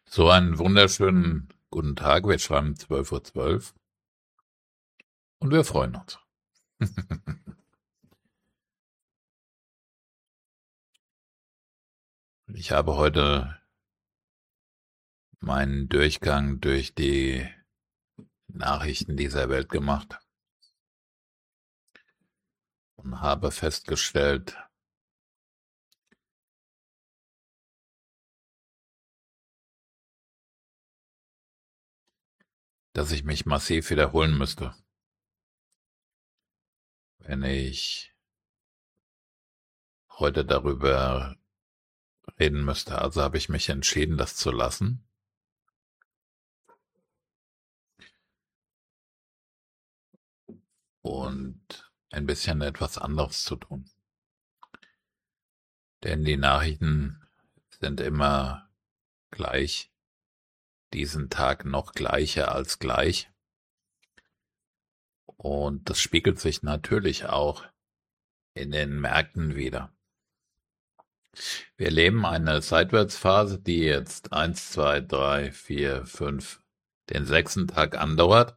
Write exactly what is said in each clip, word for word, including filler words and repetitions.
So einen wunderschönen guten Tag. Wir schreiben zwölf Uhr zwölf und wir freuen uns. Ich habe heute meinen Durchgang durch die Nachrichten dieser Welt gemacht und habe festgestellt, dass ich mich massiv wiederholen müsste, wenn ich heute darüber reden müsste. Also habe ich mich entschieden, das zu lassen. Und ein bisschen etwas anderes zu tun. Denn die Nachrichten sind immer gleich, diesen Tag noch gleicher als gleich. Und das spiegelt sich natürlich auch in den Märkten wider. Wir erleben eine Seitwärtsphase, die jetzt eins, zwei, drei, vier, fünf, den sechsten Tag andauert.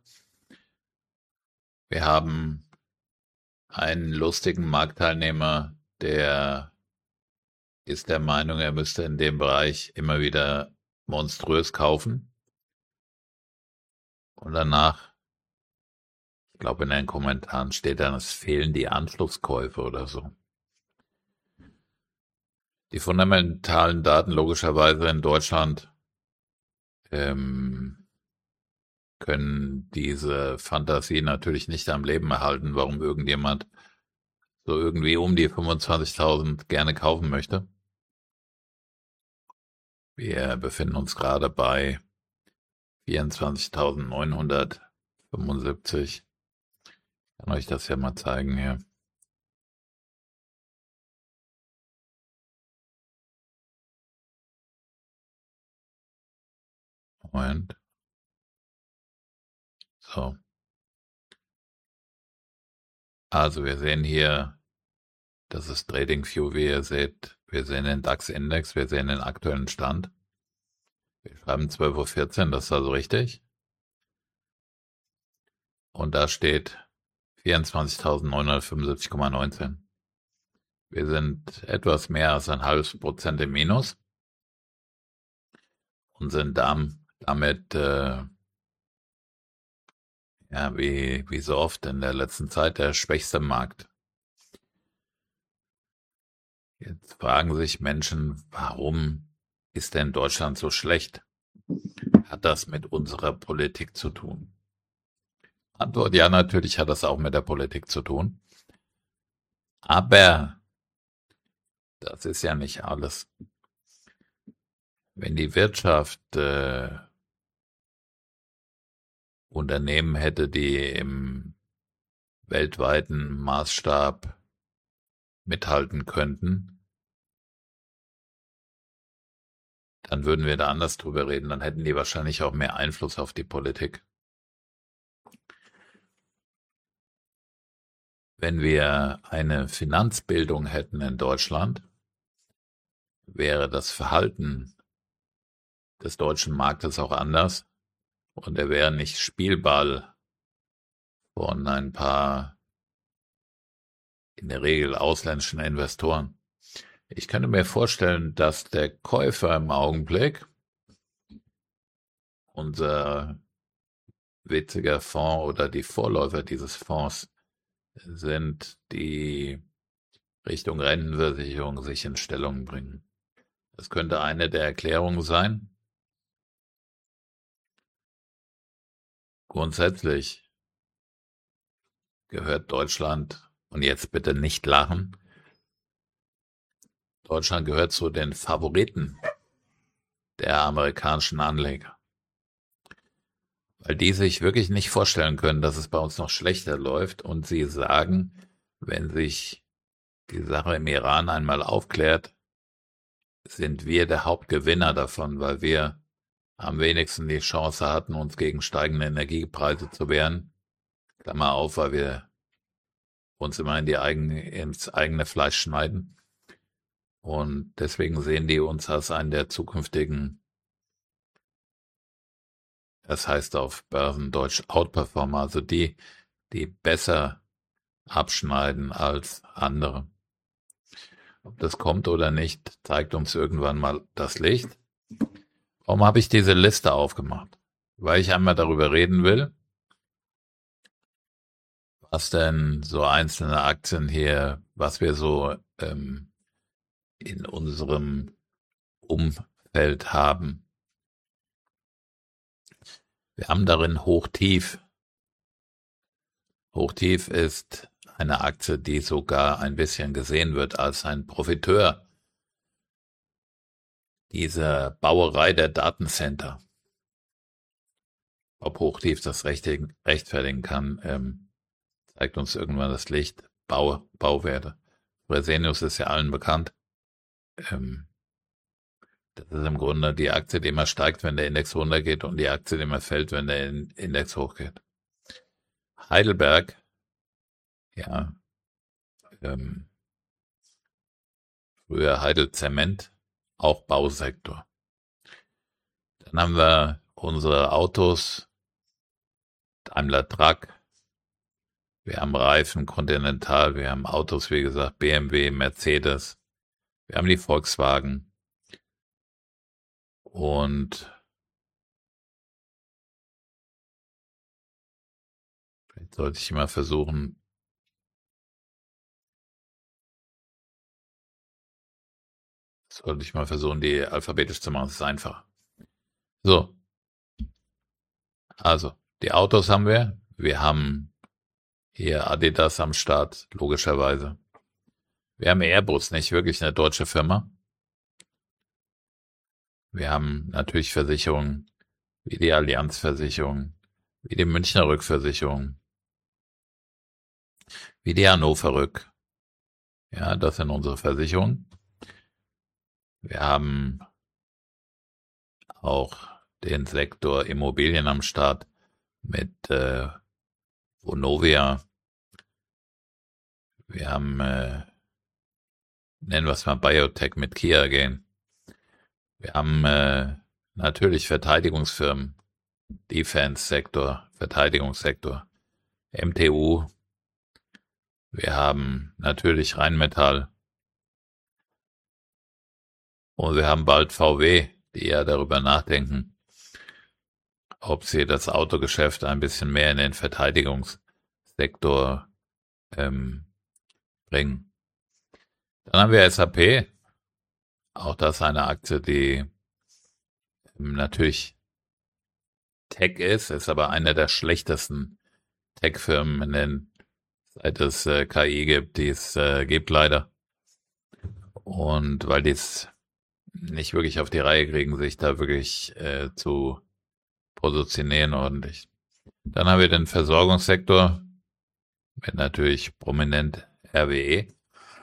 Wir haben einen lustigen Marktteilnehmer, der ist der Meinung, er müsste in dem Bereich immer wieder monströs kaufen. Und danach, ich glaube in den Kommentaren steht dann, es fehlen die Anschlusskäufe oder so. Die fundamentalen Daten logischerweise in Deutschland ähm, können diese Fantasie natürlich nicht am Leben erhalten, warum irgendjemand so irgendwie um die fünfundzwanzigtausend gerne kaufen möchte. Wir befinden uns gerade bei vierundzwanzigtausendneunhundertfünfundsiebzig. Ich kann euch das ja mal zeigen hier. Moment. So. Also wir sehen hier, das ist TradingView, wie ihr seht. Wir sehen den DAX-Index, wir sehen den aktuellen Stand. Wir schreiben zwölf Uhr vierzehn, das ist also richtig. Und da steht vierundzwanzigtausendneunhundertfünfundsiebzig Komma neunzehn. Wir sind etwas mehr als ein halbes Prozent im Minus und sind damit, äh, ja, wie, wie so oft in der letzten Zeit, der schwächste Markt. Jetzt fragen sich Menschen, warum ist denn Deutschland so schlecht? Hat das mit unserer Politik zu tun? Antwort, ja, natürlich hat das auch mit der Politik zu tun. Aber das ist ja nicht alles. Wenn die Wirtschaft äh, Unternehmen hätte, die im weltweiten Maßstab mithalten könnten, dann würden wir da anders drüber reden. Dann hätten die wahrscheinlich auch mehr Einfluss auf die Politik. Wenn wir eine Finanzbildung hätten in Deutschland, wäre das Verhalten des deutschen Marktes auch anders und er wäre nicht Spielball von ein paar in der Regel ausländischen Investoren. Ich könnte mir vorstellen, dass der Käufer im Augenblick, unser witziger Fonds oder die Vorläufer dieses Fonds, sind, die Richtung Rentenversicherung sich in Stellung bringen. Das könnte eine der Erklärungen sein. Grundsätzlich gehört Deutschland, und jetzt bitte nicht lachen, Deutschland gehört zu den Favoriten der amerikanischen Anleger. Weil die sich wirklich nicht vorstellen können, dass es bei uns noch schlechter läuft und sie sagen, wenn sich die Sache im Iran einmal aufklärt, sind wir der Hauptgewinner davon, weil wir am wenigsten die Chance hatten, uns gegen steigende Energiepreise zu wehren. Klammer auf, weil wir uns immer in die eigene, ins eigene Fleisch schneiden. Und deswegen sehen die uns als einen der zukünftigen das heißt auf Börsendeutsch Outperformer, also die, die besser abschneiden als andere. Ob das kommt oder nicht, zeigt uns irgendwann mal das Licht. Warum habe ich diese Liste aufgemacht? Weil ich einmal darüber reden will, was denn so einzelne Aktien hier, was wir so ähm, in unserem Umfeld haben. Wir haben darin Hochtief. Hochtief ist eine Aktie, die sogar ein bisschen gesehen wird als ein Profiteur dieser Bauerei der Datencenter. Ob Hochtief das rechtfertigen kann, ähm, zeigt uns irgendwann das Licht. Bau, Bauwerte. Fresenius ist ja allen bekannt. Ähm, das ist im Grunde die Aktie, die immer steigt, wenn der Index runtergeht, und die Aktie, die immer fällt, wenn der Index hochgeht. Heidelberg, ja, ähm, früher Heidelzement, auch Bausektor. Dann haben wir unsere Autos, Daimler Truck, wir haben Reifen, Continental, wir haben Autos, wie gesagt, B M W, Mercedes, wir haben die Volkswagen und vielleicht sollte ich mal versuchen, sollte ich mal versuchen, die alphabetisch zu machen, das ist einfach. So, also, die Autos haben wir, wir haben hier Adidas am Start, logischerweise. Wir haben Airbus, nicht wirklich eine deutsche Firma. Wir haben natürlich Versicherungen, wie die Allianz-Versicherung, wie die Münchner Rückversicherung, wie die Hannover Rück. Ja, das sind unsere Versicherungen. Wir haben auch den Sektor Immobilien am Start mit äh, Vonovia. Wir haben, äh, nennen wir es mal Biotech mit Kia gehen. Wir haben äh, natürlich Verteidigungsfirmen, Defense-Sektor, Verteidigungssektor, M T U. Wir haben natürlich Rheinmetall. Und wir haben bald V W, die ja darüber nachdenken, ob sie das Autogeschäft ein bisschen mehr in den Verteidigungssektor ähm, bringen. Dann haben wir S A P, auch das eine Aktie, die ähm, natürlich Tech ist, ist aber eine der schlechtesten Tech-Firmen, in den, seit es äh, K I gibt, die es äh, gibt leider. Und weil die es nicht wirklich auf die Reihe kriegen, sich da wirklich äh, zu positionieren ordentlich. Dann haben wir den Versorgungssektor mit natürlich prominent R W E.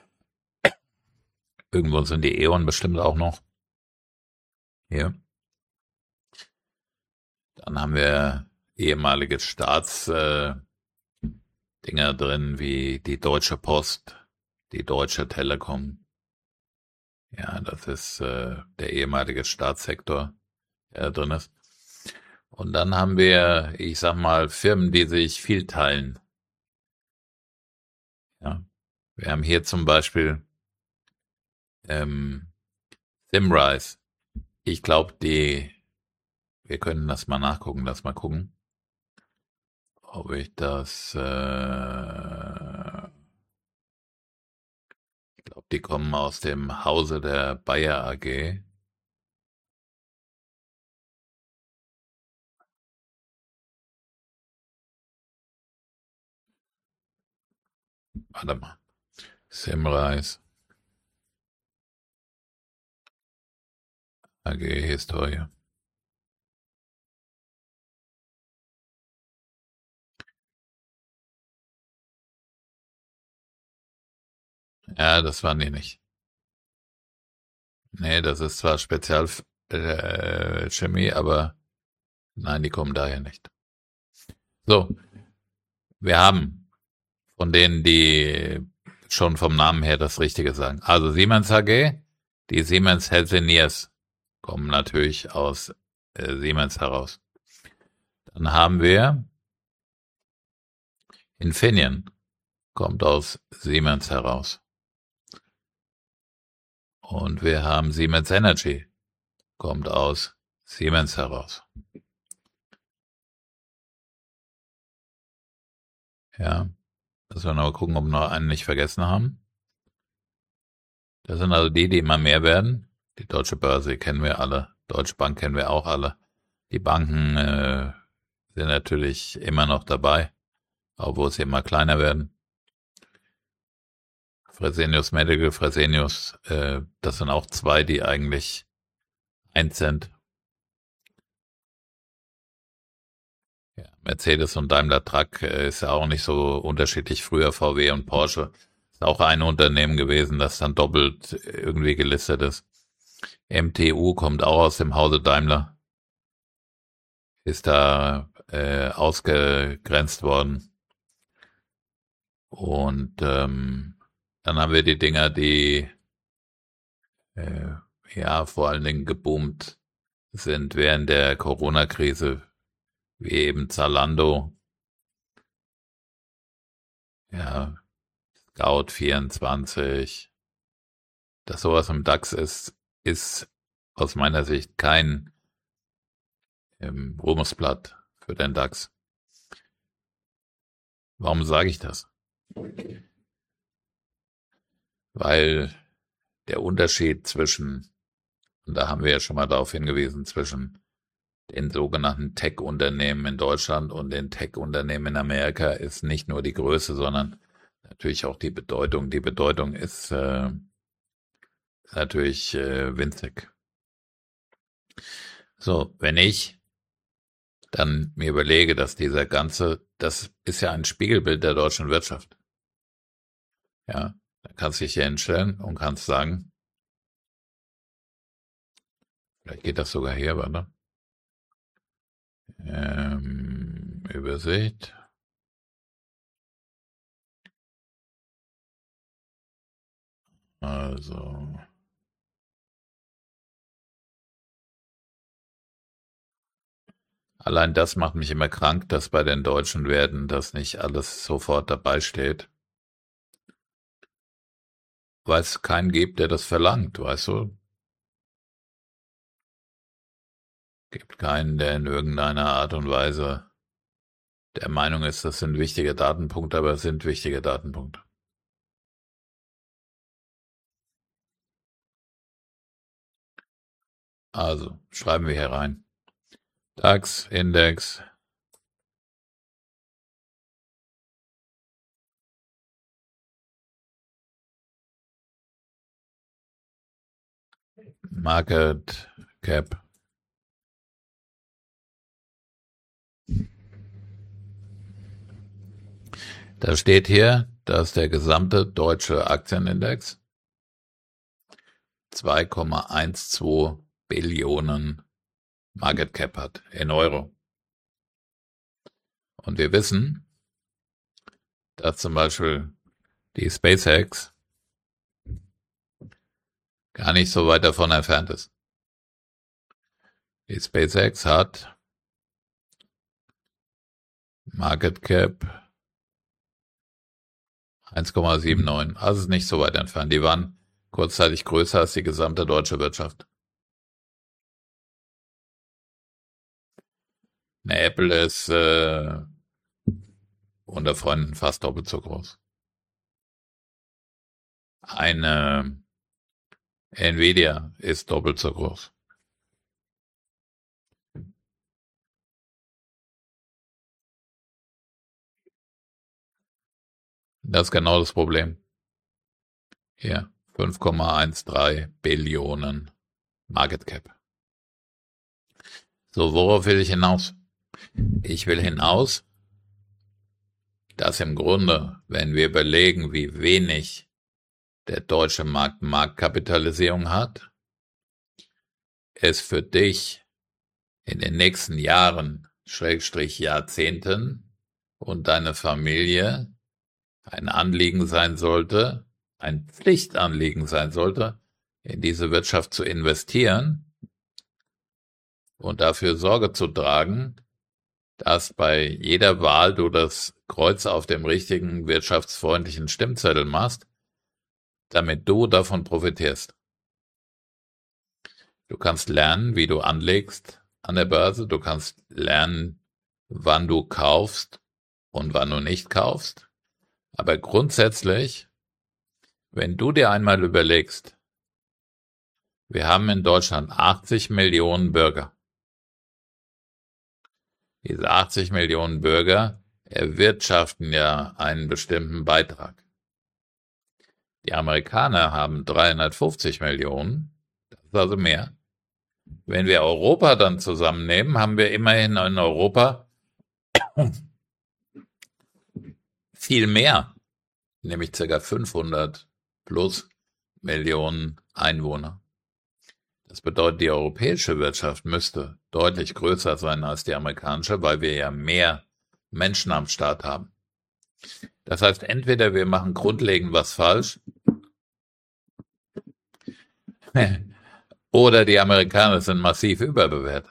Irgendwo sind die E.ON bestimmt auch noch. Hier. Dann haben wir ehemalige Staatsdinger äh, drin, wie die Deutsche Post, die Deutsche Telekom. Ja, das ist äh, der ehemalige Staatssektor, der da drin ist. Und dann haben wir, ich sag mal, Firmen, die sich viel teilen. Ja, wir haben hier zum Beispiel ähm, Simrise. Ich glaube, die, wir können das mal nachgucken, lass mal gucken, ob ich das, äh, ich glaube, die kommen aus dem Hause der Bayer A G. Warte mal. Simrise. A G Historie. Ja, das waren die nicht. Nee, das ist zwar Spezialchemie, äh, aber nein, die kommen daher nicht. So, wir haben von denen, die schon vom Namen her das Richtige sagen. Also Siemens A G, die Siemens Healthineers kommen natürlich aus äh, Siemens heraus. Dann haben wir Infineon, kommt aus Siemens heraus. Und wir haben Siemens Energy, kommt aus Siemens heraus. Ja, dass wir noch gucken, ob wir noch einen nicht vergessen haben. Das sind also die, die immer mehr werden. Die Deutsche Börse kennen wir alle. Deutsche Bank kennen wir auch alle. Die Banken äh, sind natürlich immer noch dabei, obwohl sie immer kleiner werden. Fresenius Medical, Fresenius, äh, das sind auch zwei, die eigentlich eins sind. Ja, Mercedes und Daimler Truck äh, ist ja auch nicht so unterschiedlich. Früher V W und Porsche ist auch ein Unternehmen gewesen, das dann doppelt irgendwie gelistet ist. M T U kommt auch aus dem Hause Daimler, ist da äh, ausgegrenzt worden. Und ähm, dann haben wir die Dinger, die äh, ja vor allen Dingen geboomt sind während der Corona-Krise, wie eben Zalando, ja, Scout vierundzwanzig. Dass sowas im DAX ist, ist aus meiner Sicht kein ähm, Ruhmesblatt für den DAX. Warum sage ich das? Weil der Unterschied zwischen, und da haben wir ja schon mal darauf hingewiesen, zwischen den sogenannten Tech-Unternehmen in Deutschland und den Tech-Unternehmen in Amerika ist nicht nur die Größe, sondern natürlich auch die Bedeutung. Die Bedeutung ist äh, natürlich äh, winzig. So, wenn ich dann mir überlege, dass dieser ganze, das ist ja ein Spiegelbild der deutschen Wirtschaft. Ja, dann kannst du dich hier hinstellen und kannst sagen, vielleicht geht das sogar hier, warte. Ähm, Übersicht. Also, allein das macht mich immer krank, dass bei den deutschen Werten das nicht alles sofort dabei steht. Weil es keinen gibt, der das verlangt, weißt du? Gibt keinen, der in irgendeiner Art und Weise der Meinung ist, das sind wichtige Datenpunkte, aber es sind wichtige Datenpunkte. Also, schreiben wir hier rein. DAX, Index, Market Cap. Da steht hier, dass der gesamte deutsche Aktienindex zwei Komma zwölf Billionen Market Cap hat in Euro. Und wir wissen, dass zum Beispiel die SpaceX gar nicht so weit davon entfernt ist. Die SpaceX hat Market Cap eins Komma neunundsiebzig, also ist nicht so weit entfernt. Die waren kurzzeitig größer als die gesamte deutsche Wirtschaft. Eine Apple ist äh, unter Freunden fast doppelt so groß. Eine Nvidia ist doppelt so groß. Das ist genau das Problem. Hier, fünf Komma dreizehn Billionen Market Cap. So, worauf will ich hinaus? Ich will hinaus, dass im Grunde, wenn wir überlegen, wie wenig der deutsche Markt Marktkapitalisierung hat, es für dich in den nächsten Jahren, Schrägstrich Jahrzehnten und deine Familie ein Anliegen sein sollte, ein Pflichtanliegen sein sollte, in diese Wirtschaft zu investieren und dafür Sorge zu tragen, dass bei jeder Wahl du das Kreuz auf dem richtigen wirtschaftsfreundlichen Stimmzettel machst, damit du davon profitierst. Du kannst lernen, wie du anlegst an der Börse, du kannst lernen, wann du kaufst und wann du nicht kaufst. Aber grundsätzlich, wenn du dir einmal überlegst, wir haben in Deutschland achtzig Millionen Bürger. Diese achtzig Millionen Bürger erwirtschaften ja einen bestimmten Beitrag. Die Amerikaner haben dreihundertfünfzig Millionen, das ist also mehr. Wenn wir Europa dann zusammennehmen, haben wir immerhin in Europa viel mehr, nämlich ca. fünfhundert plus Millionen Einwohner. Das bedeutet, die europäische Wirtschaft müsste deutlich größer sein als die amerikanische, weil wir ja mehr Menschen am Start haben. Das heißt, entweder wir machen grundlegend was falsch, oder die Amerikaner sind massiv überbewertet.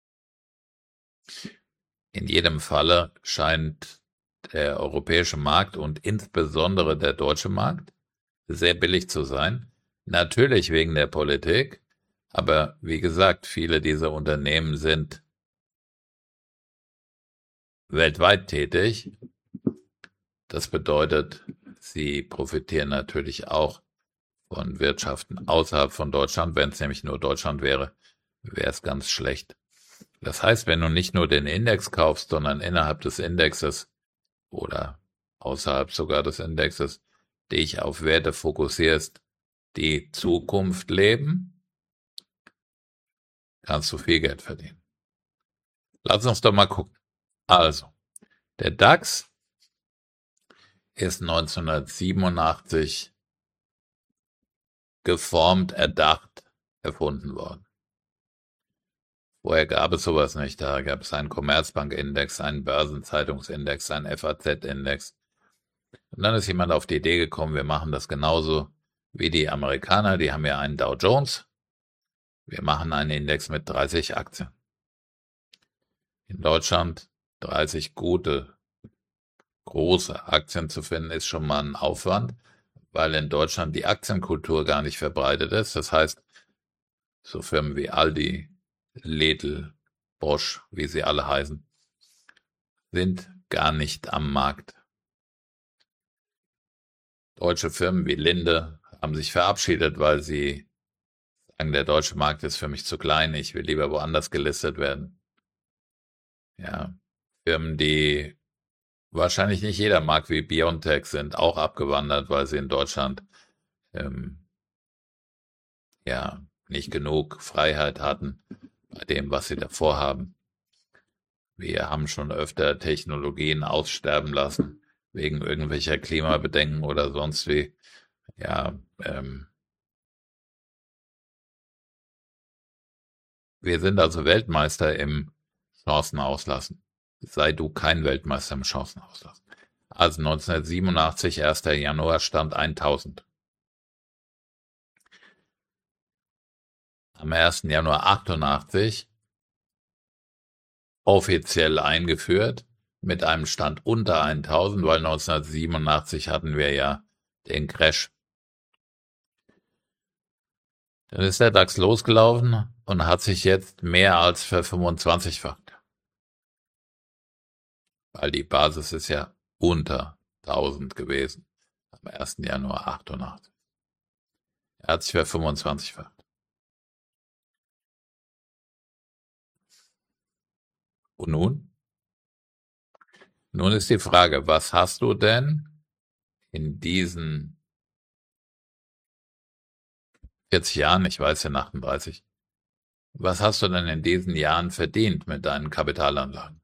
In jedem Falle scheint der europäische Markt und insbesondere der deutsche Markt sehr billig zu sein. Natürlich wegen der Politik, aber wie gesagt, viele dieser Unternehmen sind weltweit tätig. Das bedeutet, sie profitieren natürlich auch von Wirtschaften außerhalb von Deutschland. Wenn es nämlich nur Deutschland wäre, wäre es ganz schlecht. Das heißt, wenn du nicht nur den Index kaufst, sondern innerhalb des Indexes oder außerhalb sogar des Indexes dich auf Werte fokussierst, die Zukunft leben, kannst du viel Geld verdienen. Lass uns doch mal gucken. Also, der DAX ist neunzehnhundertsiebenundachtzig geformt, erdacht, erfunden worden. Vorher gab es sowas nicht. Da gab es einen Commerzbank-Index, einen Börsenzeitungsindex, einen F A Z-Index. Und dann ist jemand auf die Idee gekommen, wir machen das genauso wie die Amerikaner. Die haben ja einen Dow Jones. Wir machen einen Index mit dreißig Aktien. In Deutschland dreißig gute, große Aktien zu finden, ist schon mal ein Aufwand, weil in Deutschland die Aktienkultur gar nicht verbreitet ist. Das heißt, so Firmen wie Aldi, Lidl, Bosch, wie sie alle heißen, sind gar nicht am Markt. Deutsche Firmen wie Linde haben sich verabschiedet, weil sie sagen, der deutsche Markt ist für mich zu klein, ich will lieber woanders gelistet werden. Ja, Firmen, die wahrscheinlich nicht jeder mag, wie BioNTech, sind auch abgewandert, weil sie in Deutschland ähm, ja nicht genug Freiheit hatten bei dem, was sie davor haben. Wir haben schon öfter Technologien aussterben lassen, wegen irgendwelcher Klimabedenken oder sonst wie. Ja, ähm, wir sind also Weltmeister im Chancenauslassen. Sei du kein Weltmeister im Chancenauslassen. Also neunzehnhundertsiebenundachtzig, erster Januar, Stand eintausend. Am ersten Januar achtundachtzig offiziell eingeführt mit einem Stand unter eintausend, weil neunzehnhundertsiebenundachtzig hatten wir ja den Crash. Dann ist der DAX losgelaufen und hat sich jetzt mehr als verfünfundzwanzigfacht. Weil die Basis ist ja unter tausend gewesen am ersten Januar achtundachtzig. Er hat sich verfünfundzwanzigfacht. Und nun? Nun ist die Frage, was hast du denn in diesen vierzig Jahren, ich weiß ja achtunddreißig, was hast du denn in diesen Jahren verdient mit deinen Kapitalanlagen?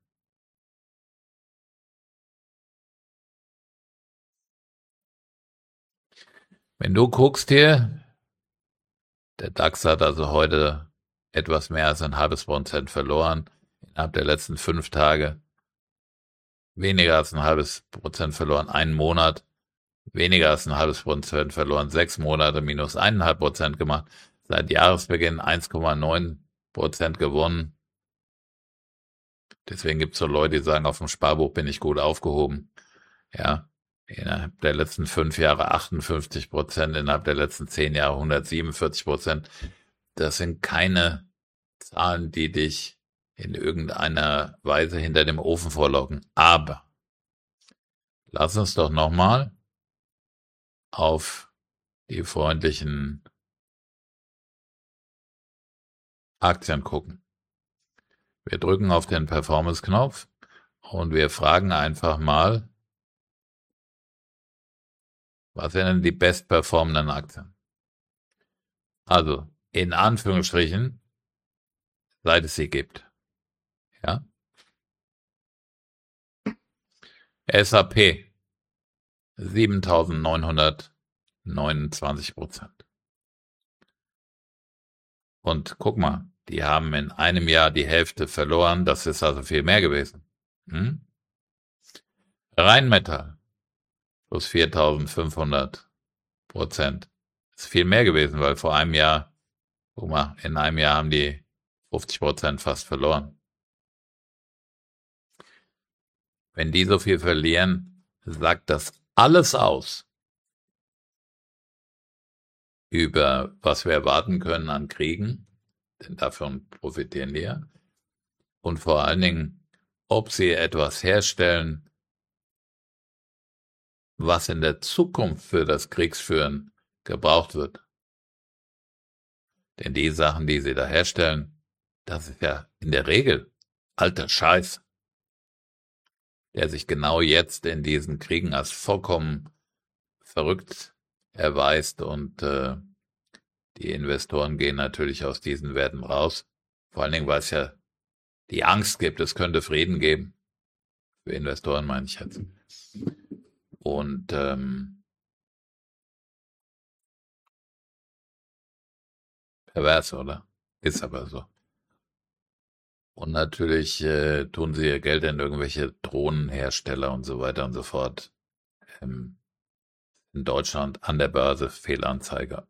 Wenn du guckst hier, der DAX hat also heute etwas mehr als ein halbes Prozent verloren, innerhalb der letzten fünf Tage weniger als ein halbes Prozent verloren, einen Monat, weniger als ein halbes Prozent verloren, sechs Monate minus eineinhalb Prozent gemacht, seit Jahresbeginn eins Komma neun Prozent gewonnen. Deswegen gibt es so Leute, die sagen, auf dem Sparbuch bin ich gut aufgehoben. Ja, innerhalb der letzten fünf Jahre achtundfünfzig Prozent, innerhalb der letzten zehn Jahre hundertsiebenundvierzig Prozent. Das sind keine Zahlen, die dich in irgendeiner Weise hinter dem Ofen vorlocken. Aber lass uns doch nochmal auf die freundlichen Aktien gucken. Wir drücken auf den Performance-Knopf und wir fragen einfach mal, was sind denn die bestperformenden Aktien? Also, in Anführungsstrichen, seit es sie gibt. Ja? S A P, siebentausendneunhundertneunundzwanzig Prozent. Und guck mal, die haben in einem Jahr die Hälfte verloren, das ist also viel mehr gewesen. Hm? Rheinmetall, plus viertausendfünfhundert Prozent. Das ist viel mehr gewesen, weil vor einem Jahr, guck mal, in einem Jahr haben die fünfzig Prozent fast verloren. Wenn die so viel verlieren, sagt das alles aus über was wir erwarten können an Kriegen, denn davon profitieren die ja, und vor allen Dingen, ob sie etwas herstellen, was in der Zukunft für das Kriegsführen gebraucht wird. Denn die Sachen, die sie da herstellen, das ist ja in der Regel alter Scheiß, der sich genau jetzt in diesen Kriegen als vollkommen verrückt erweist und äh, die Investoren gehen natürlich aus diesen Werten raus. Vor allen Dingen, weil es ja die Angst gibt, es könnte Frieden geben. Für Investoren meine ich jetzt. Und ähm, pervers, oder? Ist aber so. Und natürlich äh, tun sie ihr Geld in irgendwelche Drohnenhersteller und so weiter und so fort. Ähm, in Deutschland an der Börse Fehlanzeiger.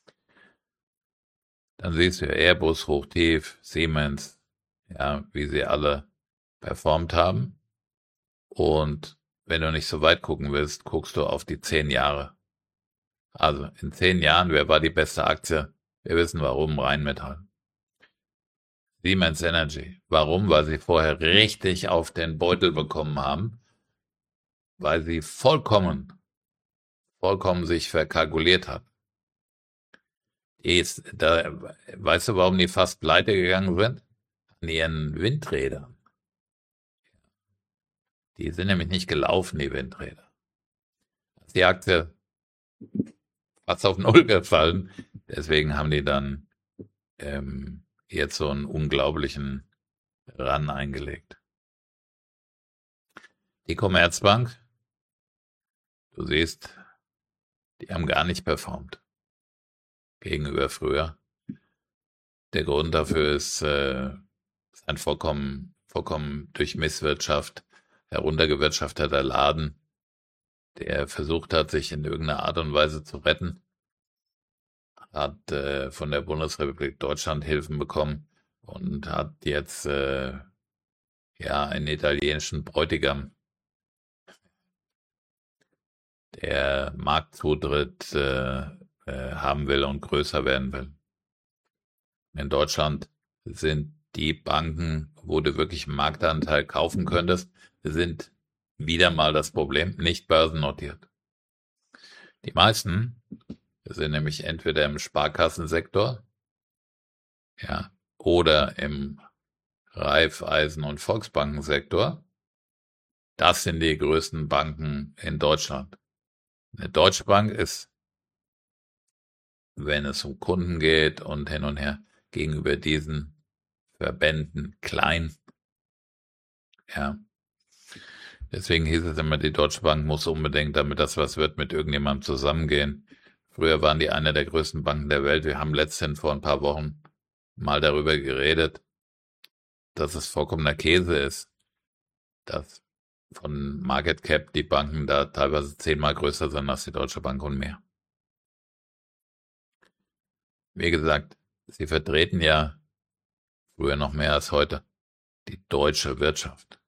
Dann siehst du ja Airbus, Hochtief, Siemens, ja, wie sie alle performt haben. Und wenn du nicht so weit gucken willst, guckst du auf die zehn Jahre. Also in zehn Jahren, wer war die beste Aktie? Wir wissen warum, Rheinmetall. Siemens Energy. Warum? Weil sie vorher richtig auf den Beutel bekommen haben, weil sie vollkommen, vollkommen sich verkalkuliert hat. Die ist, da, weißt du, warum die fast pleite gegangen sind? An ihren Windrädern. Die sind nämlich nicht gelaufen, die Windräder. Die Aktie fast auf Null gefallen. Deswegen haben die dann ähm, jetzt so einen unglaublichen Run eingelegt. Die Commerzbank, du siehst, die haben gar nicht performt gegenüber früher. Der Grund dafür ist, äh, ist ein vollkommen, vollkommen durch Misswirtschaft heruntergewirtschafteter Laden, der versucht hat, sich in irgendeiner Art und Weise zu retten, hat äh, von der Bundesrepublik Deutschland Hilfen bekommen und hat jetzt äh, ja einen italienischen Bräutigam, der Marktzutritt äh, äh, haben will und größer werden will. In Deutschland sind die Banken, wo du wirklich einen Marktanteil kaufen könntest, sind wieder mal das Problem, nicht börsennotiert. Die meisten sind nämlich entweder im Sparkassensektor, ja, oder im Raiffeisen- und Volksbankensektor. Das sind die größten Banken in Deutschland. Eine Deutsche Bank ist, wenn es um Kunden geht und hin und her, gegenüber diesen Verbänden klein. Ja. Deswegen hieß es immer, die Deutsche Bank muss unbedingt, damit das was wird, mit irgendjemandem zusammengehen. Früher waren die eine der größten Banken der Welt. Wir haben letztens vor ein paar Wochen mal darüber geredet, dass es vollkommener Käse ist, dass von Market Cap die Banken da teilweise zehnmal größer sind als die Deutsche Bank und mehr. Wie gesagt, sie vertreten ja früher noch mehr als heute die deutsche Wirtschaft.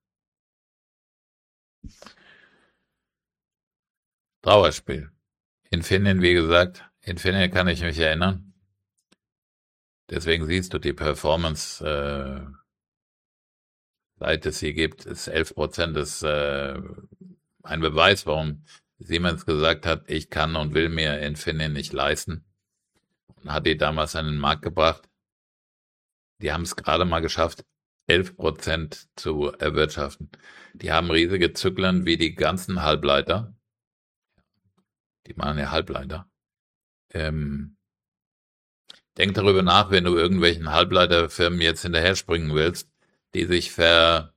Trauerspiel. Infineon, wie gesagt, Infineon kann ich mich erinnern. Deswegen siehst du die Performance, äh, seit es sie gibt, ist elf Prozent, ist äh, ein Beweis, warum Siemens gesagt hat, ich kann und will mir Infineon nicht leisten. Und hat die damals an den Markt gebracht. Die haben es gerade mal geschafft, elf Prozent zu erwirtschaften. Die haben riesige Zyklen wie die ganzen Halbleiter. Die machen ja Halbleiter. Ähm, denk darüber nach, wenn du irgendwelchen Halbleiterfirmen jetzt hinterher springen willst, die sich ver,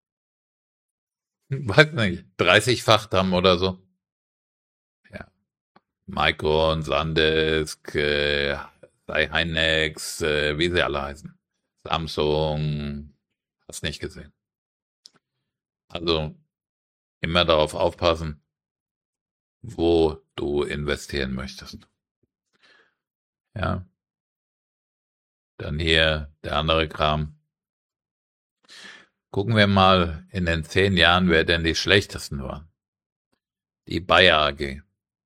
weiß nicht, dreißigfacht haben oder so. Ja. Micron, Sandisk, äh, Hynix, äh, wie sie alle heißen. Samsung, hast nicht gesehen. Also immer darauf aufpassen, wo du investieren möchtest. Ja. Dann hier der andere Kram. Gucken wir mal in den zehn Jahren, wer denn die schlechtesten waren. Die Bayer A G.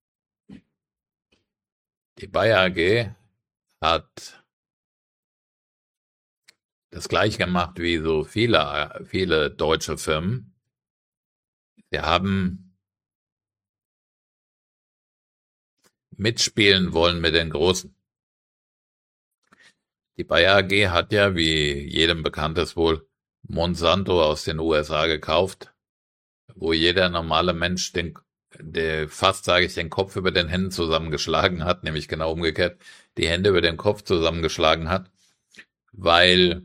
Die Bayer A G hat das gleich gemacht wie so viele, viele deutsche Firmen. Sie haben mitspielen wollen mit den Großen. Die Bayer A G hat ja, wie jedem bekannt ist wohl, Monsanto aus den U S A gekauft, wo jeder normale Mensch den, der fast, sage ich, den Kopf über den Händen zusammengeschlagen hat, nämlich genau umgekehrt, die Hände über den Kopf zusammengeschlagen hat, weil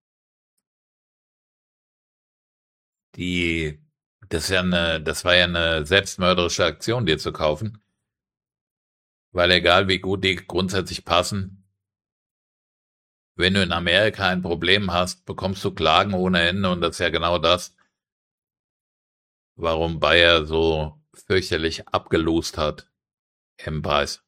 die, das ist ja eine, das war ja eine selbstmörderische Aktion, die zu kaufen, weil egal wie gut die grundsätzlich passen, wenn du in Amerika ein Problem hast, bekommst du Klagen ohne Ende und das ist ja genau das, warum Bayer so fürchterlich abgelost hat im Preis.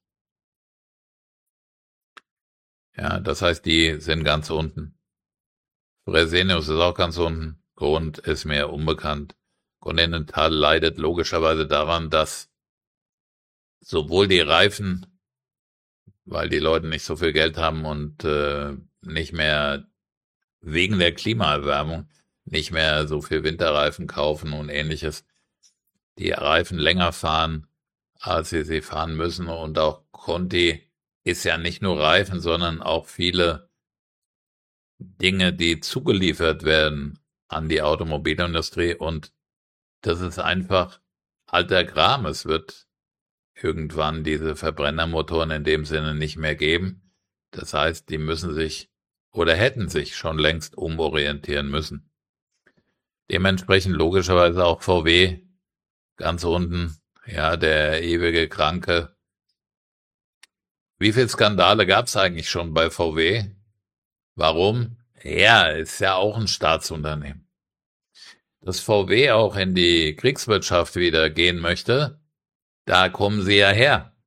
Ja, das heißt, die sind ganz unten. Fresenius ist auch ganz unten. Grund ist mir unbekannt. Continental leidet logischerweise daran, dass sowohl die Reifen, weil die Leute nicht so viel Geld haben und äh, nicht mehr wegen der Klimaerwärmung nicht mehr so viel Winterreifen kaufen und ähnliches, die Reifen länger fahren, als sie sie fahren müssen. Und auch Conti ist ja nicht nur Reifen, sondern auch viele Dinge, die zugeliefert werden an die Automobilindustrie. Und das ist einfach alter Kram. Es wird irgendwann diese Verbrennermotoren in dem Sinne nicht mehr geben. Das heißt, die müssen sich oder hätten sich schon längst umorientieren müssen. Dementsprechend logischerweise auch V W ganz unten, ja, der ewige Kranke. Wie viele Skandale gab es eigentlich schon bei V W? Warum? Ja, ist ja auch ein Staatsunternehmen. Dass V W auch in die Kriegswirtschaft wieder gehen möchte, da kommen sie ja her.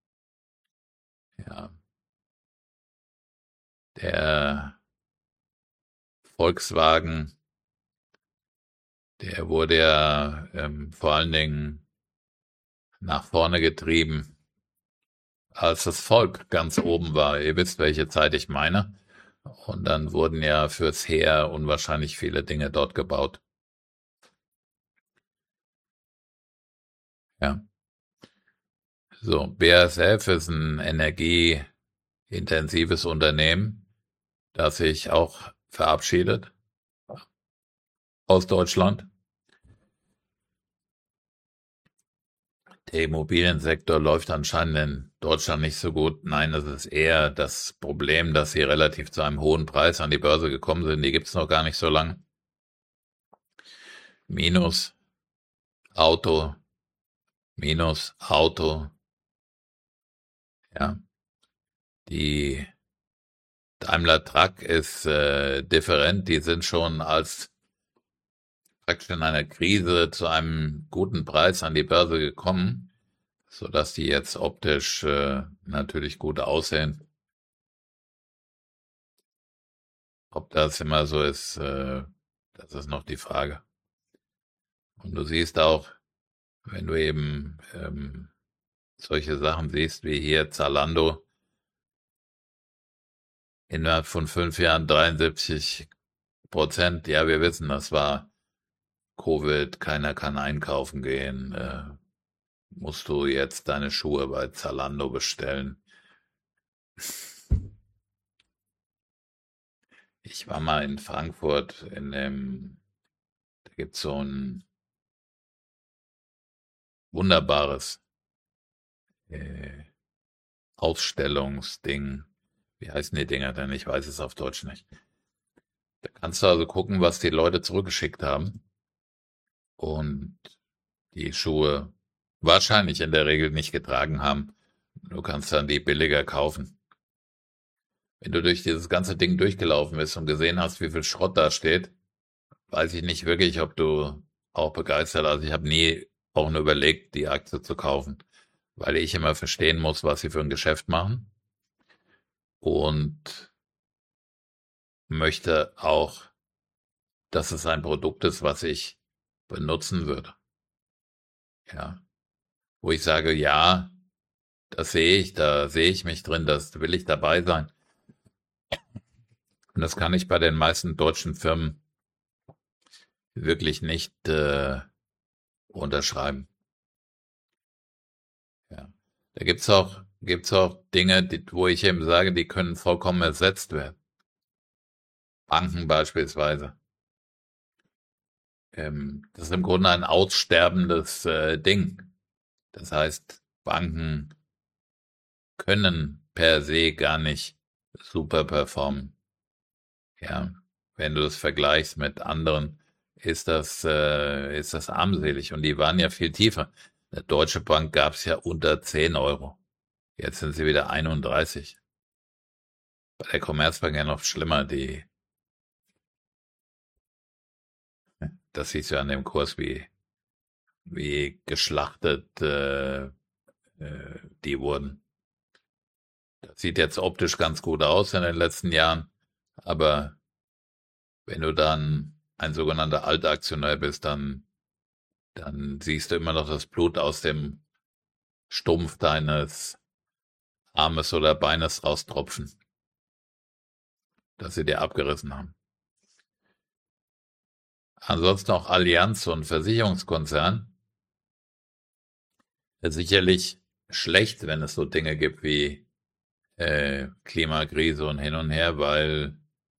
Ja. Der Volkswagen, der wurde ja ähm, vor allen Dingen nach vorne getrieben, als das Volk ganz oben war. Ihr wisst, welche Zeit ich meine. Und dann wurden ja fürs Heer unwahrscheinlich viele Dinge dort gebaut. Ja. So, B A S F ist ein energieintensives Unternehmen, das sich auch verabschiedet aus Deutschland. Der Immobiliensektor läuft anscheinend in Deutschland nicht so gut. Nein, es ist eher das Problem, dass sie relativ zu einem hohen Preis an die Börse gekommen sind. Die gibt's noch gar nicht so lang. Minus Auto, minus Auto. Ja, die Daimler Truck ist äh, different. Die sind schon als praktisch in einer Krise zu einem guten Preis an die Börse gekommen, so dass die jetzt optisch äh, natürlich gut aussehen. Ob das immer so ist, äh, Das ist noch die Frage. Und du siehst auch, wenn du eben ähm, solche Sachen siehst wie hier Zalando, innerhalb von fünf Jahren dreiundsiebzig Prozent. Ja, wir wissen, das war Covid, keiner kann einkaufen gehen. Äh, musst du jetzt deine Schuhe bei Zalando bestellen? Ich war mal in Frankfurt in dem, da gibt's so ein wunderbares äh, Ausstellungsding. Wie heißen die Dinger denn? Ich weiß es auf Deutsch nicht. Da kannst du also gucken, was die Leute zurückgeschickt haben und die Schuhe wahrscheinlich in der Regel nicht getragen haben. Du kannst dann die billiger kaufen. Wenn du durch dieses ganze Ding durchgelaufen bist und gesehen hast, wie viel Schrott da steht, weiß ich nicht wirklich, ob du auch begeistert. Also ich habe nie auch nur überlegt, die Aktie zu kaufen, weil ich immer verstehen muss, was sie für ein Geschäft machen und möchte auch, dass es ein Produkt ist, was ich benutzen würde. Ja, wo ich sage, ja, das sehe ich, da sehe ich mich drin, das will ich dabei sein. Und das kann ich bei den meisten deutschen Firmen wirklich nicht äh, unterschreiben. Ja. Da gibt's auch, gibt's auch Dinge, die, wo ich eben sage, die können vollkommen ersetzt werden. Banken beispielsweise. Ähm, das ist im Grunde ein aussterbendes äh, Ding. Das heißt, Banken können per se gar nicht super performen. Ja, wenn du das vergleichst mit anderen, ist das, äh, ist das armselig. Und die waren ja viel tiefer. Eine Deutsche Bank gab's ja unter zehn Euro. Jetzt sind sie wieder einunddreißig. Bei der Commerzbank ja noch schlimmer. Die, das siehst du an dem Kurs, wie, wie geschlachtet äh, äh, die wurden. Das sieht jetzt optisch ganz gut aus in den letzten Jahren, aber wenn du dann ein sogenannter Altaktionär bist, dann, dann siehst du immer noch das Blut aus dem Stumpf deines Armes oder Beines raustropfen, das sie dir abgerissen haben. Ansonsten auch Allianz, so ein Versicherungskonzern, ist sicherlich schlecht, wenn es so Dinge gibt wie äh, Klimakrise und hin und her, weil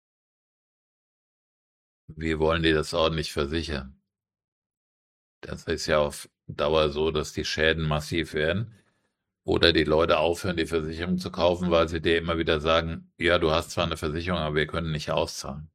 wie wollen die das ordentlich versichern? Das ist ja auf Dauer so, dass die Schäden massiv werden. Oder die Leute aufhören, die Versicherung zu kaufen, weil sie dir immer wieder sagen, ja, du hast zwar eine Versicherung, aber wir können nicht auszahlen.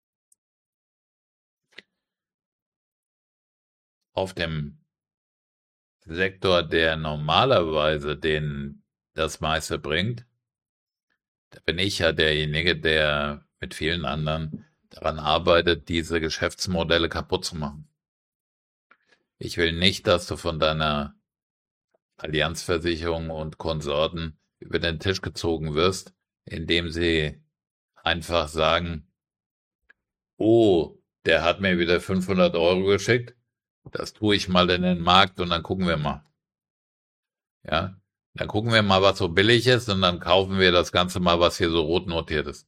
Auf dem Sektor, der normalerweise den das meiste bringt, da bin ich ja derjenige, der mit vielen anderen daran arbeitet, diese Geschäftsmodelle kaputt zu machen. Ich will nicht, dass du von deiner Allianzversicherung und Konsorten über den Tisch gezogen wirst, indem sie einfach sagen, oh, der hat mir wieder fünfhundert Euro geschickt, das tue ich mal in den Markt und dann gucken wir mal. Ja, dann gucken wir mal, was so billig ist und dann kaufen wir das Ganze mal, was hier so rot notiert ist.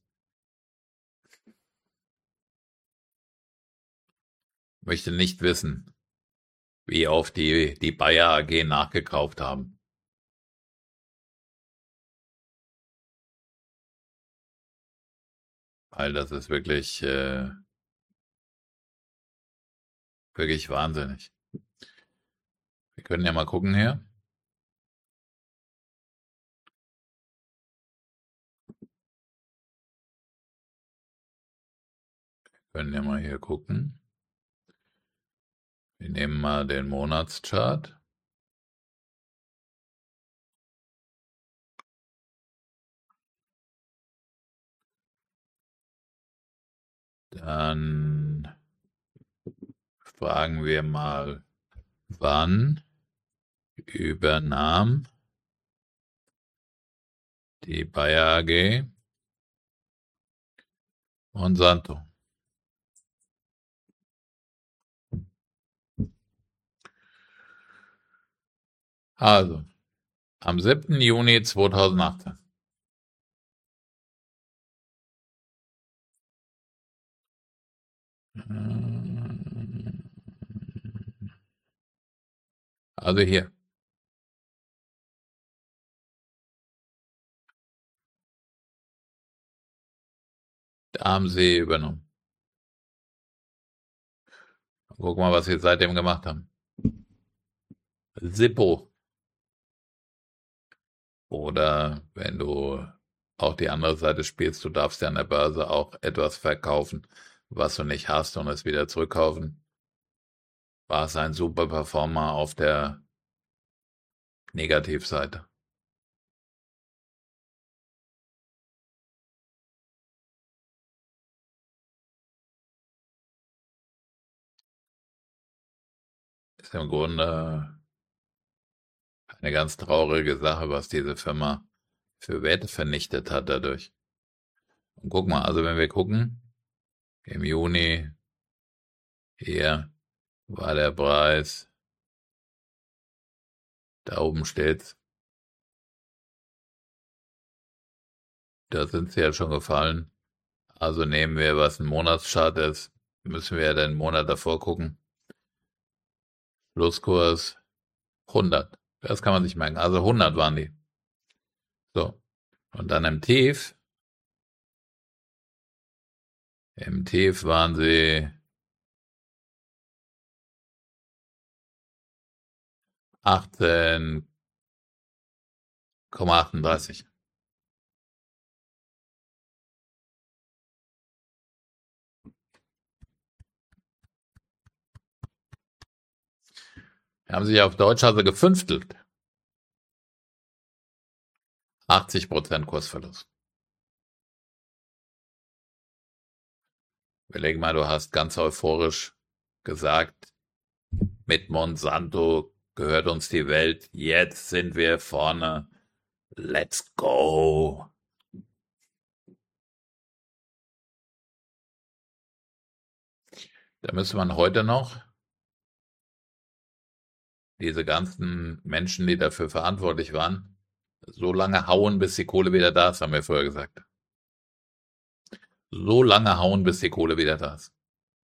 Möchte nicht wissen, wie oft die, die Bayer A G nachgekauft haben. Weil das ist wirklich, äh, wirklich wahnsinnig. Wir können ja mal gucken hier. Wir können ja mal hier gucken. Wir nehmen mal den Monatschart. Dann fragen wir mal, wann übernahm die Bayer A G Monsanto? Also, am siebten Juni zweitausendachtzehn. Also hier, da haben sie übernommen. Guck mal, was sie seitdem gemacht haben. Sippo. Oder wenn du auch die andere Seite spielst, du darfst ja an der Börse auch etwas verkaufen, was du nicht hast und es wieder zurückkaufen. War es ein super Performer auf der Negativseite. Ist im Grunde eine ganz traurige Sache, was diese Firma für Werte vernichtet hat dadurch. Und guck mal, also wenn wir gucken, im Juni hier war der Preis, da oben steht's, da sind sie ja schon gefallen. Also nehmen wir, was ein Monatschart ist, müssen wir ja den Monat davor gucken. Schlusskurs hundert. Das kann man sich merken. Also hundert waren die. So. Und dann im Tief, im Tief waren sie achtzehn Komma achtunddreißig. Haben sich auf Deutsch also gefünftelt. achtzig Prozent Kursverlust. Überleg mal, du hast ganz euphorisch gesagt, mit Monsanto gehört uns die Welt, jetzt sind wir vorne, let's go. Da müsste man heute noch diese ganzen Menschen, die dafür verantwortlich waren, so lange hauen, bis die Kohle wieder da ist, haben wir vorher gesagt. So lange hauen, bis die Kohle wieder da ist.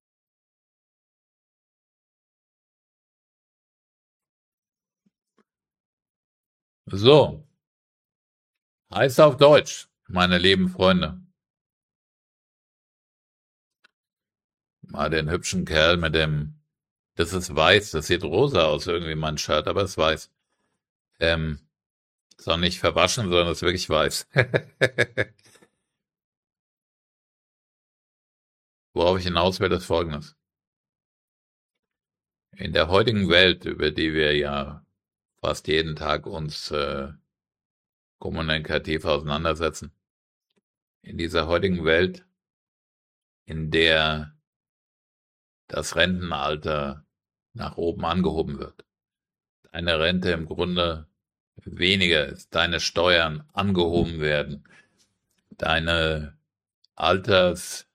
So, heißt auf Deutsch, meine lieben Freunde, mal den hübschen Kerl mit dem, das ist weiß, das sieht rosa aus, irgendwie mein Shirt, aber es ist weiß. Ähm, ist auch nicht verwaschen, sondern es ist wirklich weiß. Worauf ich hinaus will, ist Folgendes. In der heutigen Welt, über die wir ja fast jeden Tag uns äh, kommunikativ auseinandersetzen, in dieser heutigen Welt, in der das Rentenalter nach oben angehoben wird, deine Rente im Grunde weniger ist, deine Steuern angehoben werden, deine Alterswürde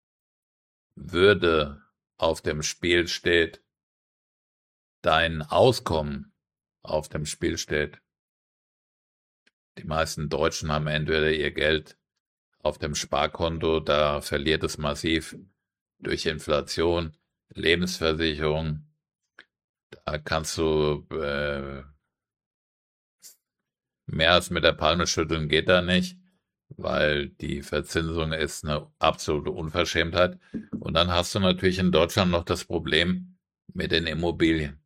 auf dem Spiel steht, dein Auskommen auf dem Spiel steht. Die meisten Deutschen haben entweder ihr Geld auf dem Sparkonto, da verliert es massiv durch Inflation, Lebensversicherung, da kannst du äh, mehr als mit der Palme schütteln geht da nicht, weil die Verzinsung ist eine absolute Unverschämtheit. Und dann hast du natürlich in Deutschland noch das Problem mit den Immobilien.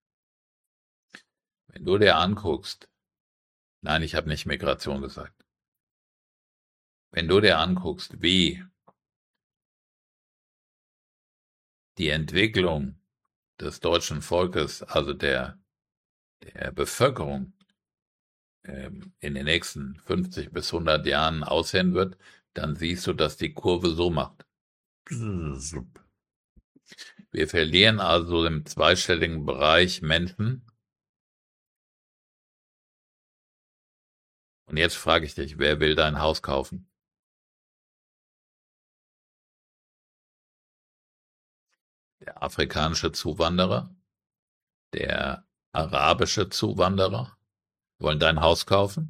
Wenn du dir anguckst, nein, ich habe nicht Migration gesagt. Wenn du dir anguckst, wie die Entwicklung des deutschen Volkes, also der, der Bevölkerung, ähm, in den nächsten fünfzig bis hundert Jahren aussehen wird, dann siehst du, dass die Kurve so macht. Wir verlieren also im zweistelligen Bereich Menschen. Und jetzt frage ich dich, wer will dein Haus kaufen? Der afrikanische Zuwanderer, der arabische Zuwanderer wollen dein Haus kaufen?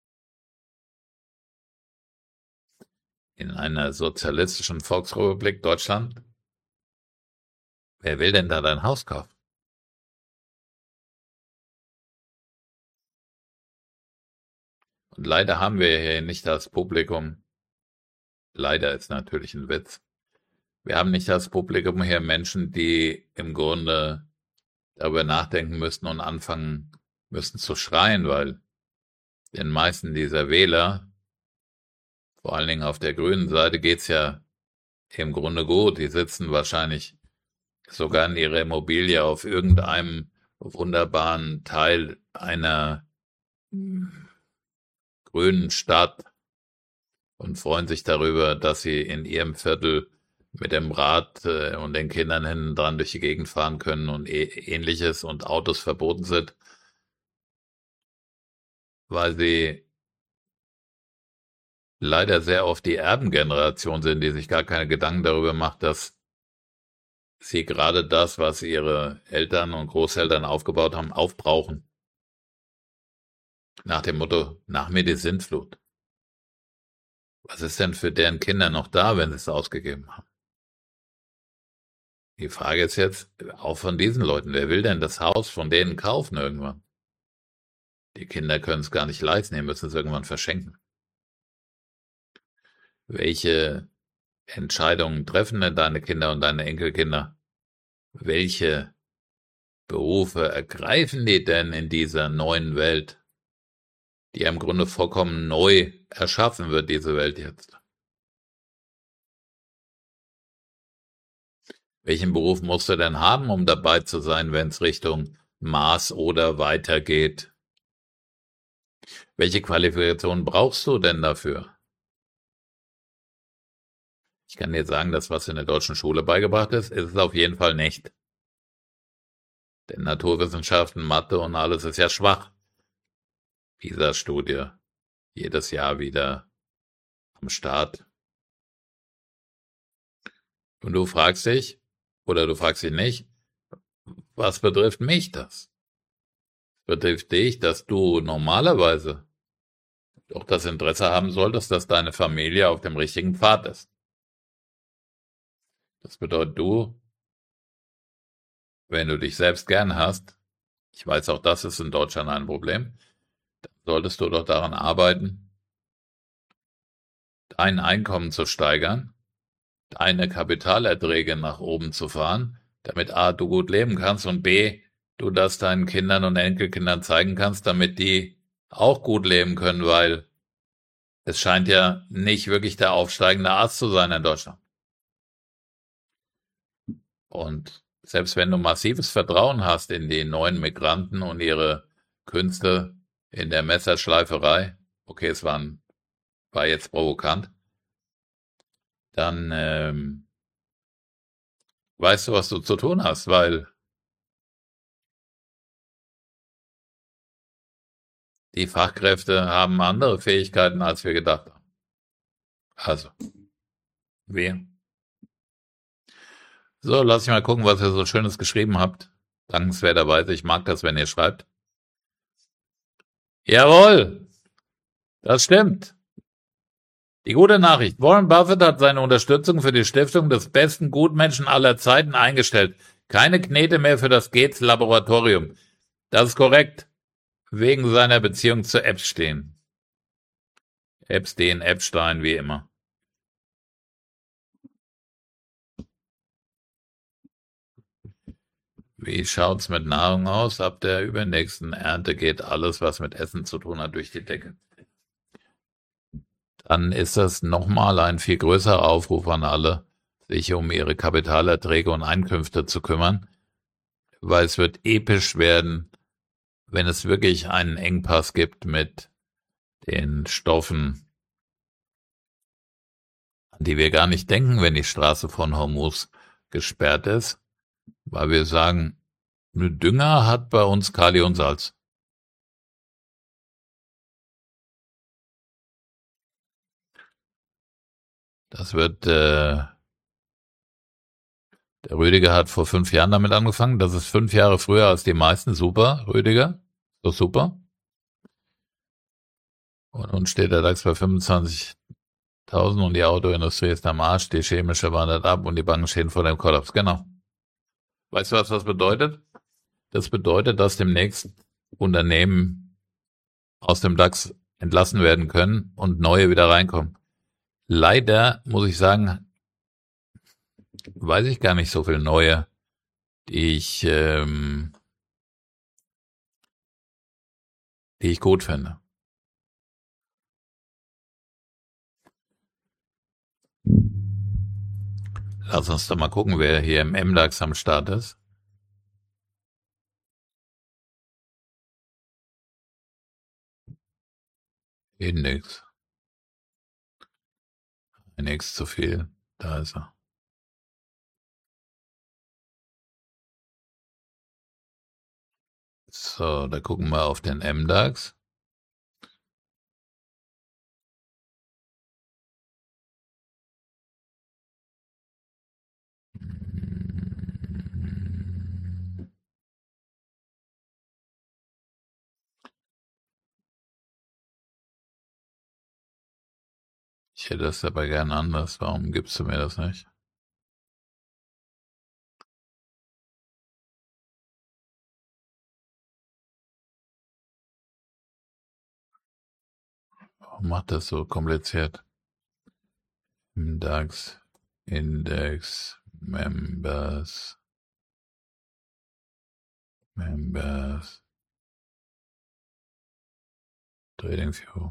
In einer sozialistischen Volksrepublik Deutschland? Wer will denn da dein Haus kaufen? Und leider haben wir hier nicht das Publikum, leider ist natürlich ein Witz, wir haben nicht das Publikum hier Menschen, die im Grunde darüber nachdenken müssten und anfangen müssten zu schreien, weil den meisten dieser Wähler, vor allen Dingen auf der grünen Seite, geht's ja im Grunde gut. Die sitzen wahrscheinlich sogar in ihrer Immobilie auf irgendeinem wunderbaren Teil einer grünen Stadt und freuen sich darüber, dass sie in ihrem Viertel mit dem Rad äh, und den Kindern hinten dran durch die Gegend fahren können und äh, ähnliches und Autos verboten sind, weil sie leider sehr oft die Erbengeneration sind, die sich gar keine Gedanken darüber macht, dass sie gerade das, was ihre Eltern und Großeltern aufgebaut haben, aufbrauchen. Nach dem Motto, nach mir die Sintflut. Was ist denn für deren Kinder noch da, wenn sie es ausgegeben haben? Die Frage ist jetzt, auch von diesen Leuten, wer will denn das Haus von denen kaufen irgendwann? Die Kinder können es gar nicht leisten, die müssen es irgendwann verschenken. Welche Entscheidungen treffen denn deine Kinder und deine Enkelkinder? Welche Berufe ergreifen die denn in dieser neuen Welt, die im Grunde vollkommen neu erschaffen wird, diese Welt jetzt? Welchen Beruf musst du denn haben, um dabei zu sein, wenn es Richtung Mars oder weitergeht? Welche Qualifikation brauchst du denn dafür? Ich kann dir sagen, das, was in der deutschen Schule beigebracht ist, ist es auf jeden Fall nicht. Denn Naturwissenschaften, Mathe und alles ist ja schwach. PISA-Studie, jedes Jahr wieder am Start. Und du fragst dich, oder du fragst dich nicht, was betrifft mich das? Betrifft dich, dass du normalerweise doch das Interesse haben solltest, dass deine Familie auf dem richtigen Pfad ist. Das bedeutet, du, wenn du dich selbst gern hast, ich weiß, auch das ist in Deutschland ein Problem, dann solltest du doch daran arbeiten, dein Einkommen zu steigern, deine Kapitalerträge nach oben zu fahren, damit A, du gut leben kannst und B, du das deinen Kindern und Enkelkindern zeigen kannst, damit die auch gut leben können, weil es scheint ja nicht wirklich der aufsteigende Ast zu sein in Deutschland. Und selbst wenn du massives Vertrauen hast in die neuen Migranten und ihre Künste in der Messerschleiferei, okay, es waren, war jetzt provokant, dann ähm, weißt du, was du zu tun hast, weil die Fachkräfte haben andere Fähigkeiten, als wir gedacht haben. Also, wir. So, lass ich mal gucken, was ihr so Schönes geschrieben habt. Dankenswerterweise, ich mag das, wenn ihr schreibt. Jawohl, das stimmt. Die gute Nachricht. Warren Buffett hat seine Unterstützung für die Stiftung des besten Gutmenschen aller Zeiten eingestellt. Keine Knete mehr für das Gates-Laboratorium. Das ist korrekt. Wegen seiner Beziehung zu Epstein. Epstein, Epstein, wie immer. Wie schaut's mit Nahrung aus? Ab der übernächsten Ernte geht alles, was mit Essen zu tun hat, durch die Decke. Dann ist das nochmal ein viel größerer Aufruf an alle, sich um ihre Kapitalerträge und Einkünfte zu kümmern, weil es wird episch werden, wenn es wirklich einen Engpass gibt mit den Stoffen, an die wir gar nicht denken, wenn die Straße von Hormuz gesperrt ist, weil wir sagen, Dünger hat bei uns Kali und Salz. Das wird, äh, Der Rüdiger hat vor fünf Jahren damit angefangen. Das ist fünf Jahre früher als die meisten. Super, Rüdiger. So super. Und nun steht der DAX bei fünfundzwanzigtausend und die Autoindustrie ist am Arsch, die chemische wandert ab und die Banken stehen vor dem Kollaps. Genau. Weißt du, was das bedeutet? Das bedeutet, dass demnächst Unternehmen aus dem DAX entlassen werden können und neue wieder reinkommen. Leider muss ich sagen, weiß ich gar nicht so viel neue, die ich, ähm, die ich gut finde. Lass uns doch mal gucken, wer hier im M DAX am Start ist. Index. Nix zu viel. Da ist er. So, da gucken wir auf den M DAX. Ich hätte das aber gern anders. Warum gibst du mir das nicht? Warum macht das so kompliziert? M DAX, Index, Members, Members, TradingView.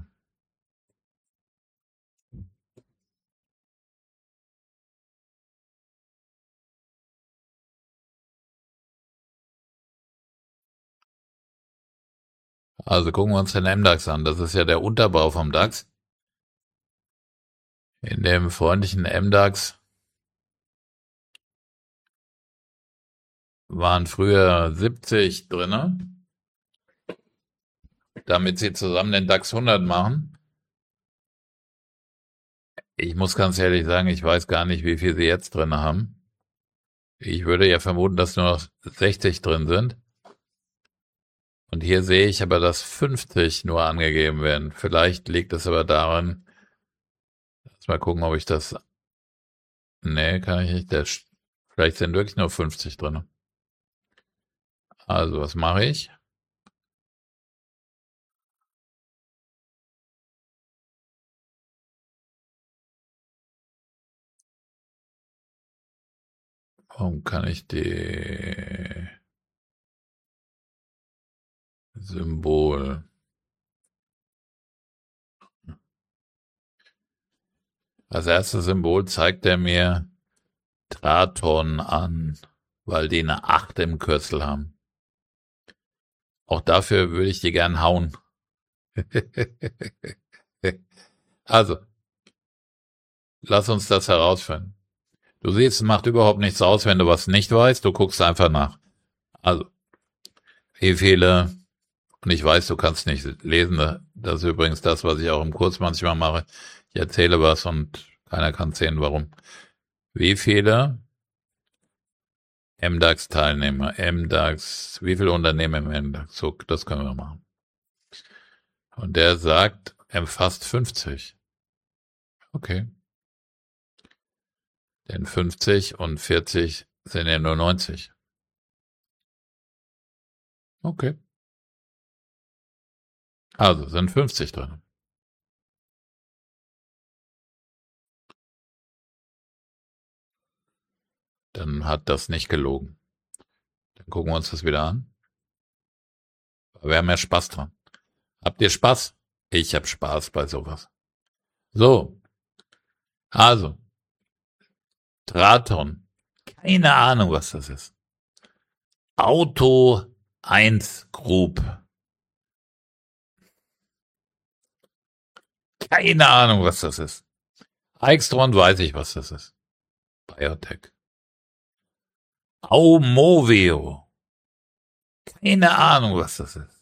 Also gucken wir uns den M DAX an. Das ist ja der Unterbau vom DAX. In dem freundlichen M DAX waren früher siebzig drinne, damit sie zusammen den DAX hundert machen. Ich muss ganz ehrlich sagen, ich weiß gar nicht, wie viel sie jetzt drin haben. Ich würde ja vermuten, dass nur noch sechzig drin sind. Und hier sehe ich aber, dass fünfzig nur angegeben werden. Vielleicht liegt es aber daran, lass mal gucken, ob ich das, nee, kann ich nicht, der, vielleicht sind wirklich nur fünfzig drin. Also, was mache ich? Warum kann ich die Symbol als erstes Symbol zeigt er mir Traton an, weil die eine acht im Kürzel haben. Auch dafür würde ich die gern hauen. Also, lass uns das herausfinden. Du siehst, es macht überhaupt nichts aus, wenn du was nicht weißt. Du guckst einfach nach. Also, wie viele, und ich weiß, du kannst nicht lesen, das ist übrigens das, was ich auch im Kurs manchmal mache. Ich erzähle was und keiner kann sehen, warum. Wie viele M DAX-Teilnehmer, M DAX, wie viele Unternehmen im M DAX? So, das können wir machen. Und der sagt, er fasst fünfzig. Okay. Denn fünfzig und vierzig sind ja nur neunzig. Okay. Also sind fünfzig drin. Dann hat das nicht gelogen. Dann gucken wir uns das wieder an. Wir haben ja Spaß dran. Habt ihr Spaß? Ich hab Spaß bei sowas. So. Also. Traton. Keine Ahnung, was das ist. Auto eins Group. Keine Ahnung, was das ist. Aixtron weiß ich, was das ist. Biotech. Aumovio. Keine Ahnung, was das ist.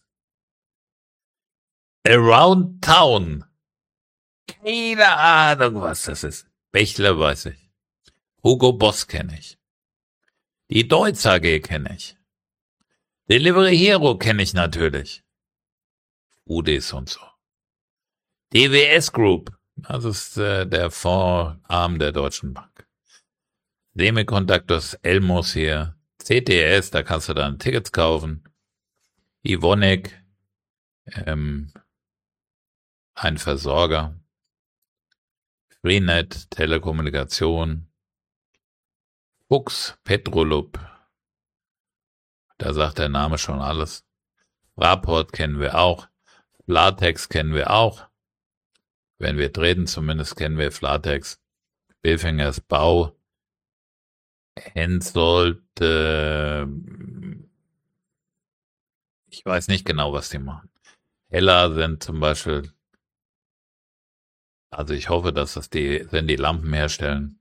Around Town. Keine Ahnung, was das ist. Bechtle weiß ich. Hugo Boss kenne ich. Die Deutz A G kenne ich. Delivery Hero kenne ich natürlich. Udis und so. D W S Group, das ist äh, der Fondsarm der Deutschen Bank. Semiconductors Elmos hier. C T S, da kannst du dann Tickets kaufen. Evonik, ähm, ein Versorger. Freenet, Telekommunikation. Fuchs, Petrolub. Da sagt der Name schon alles. Fraport kennen wir auch. Flatex kennen wir auch. Wenn wir treten, zumindest kennen wir Flatex. Bilfingers Bau. Hensoldt, äh, ich weiß nicht genau, was die machen. Hella sind zum Beispiel, also ich hoffe, dass das die, wenn die Lampen herstellen.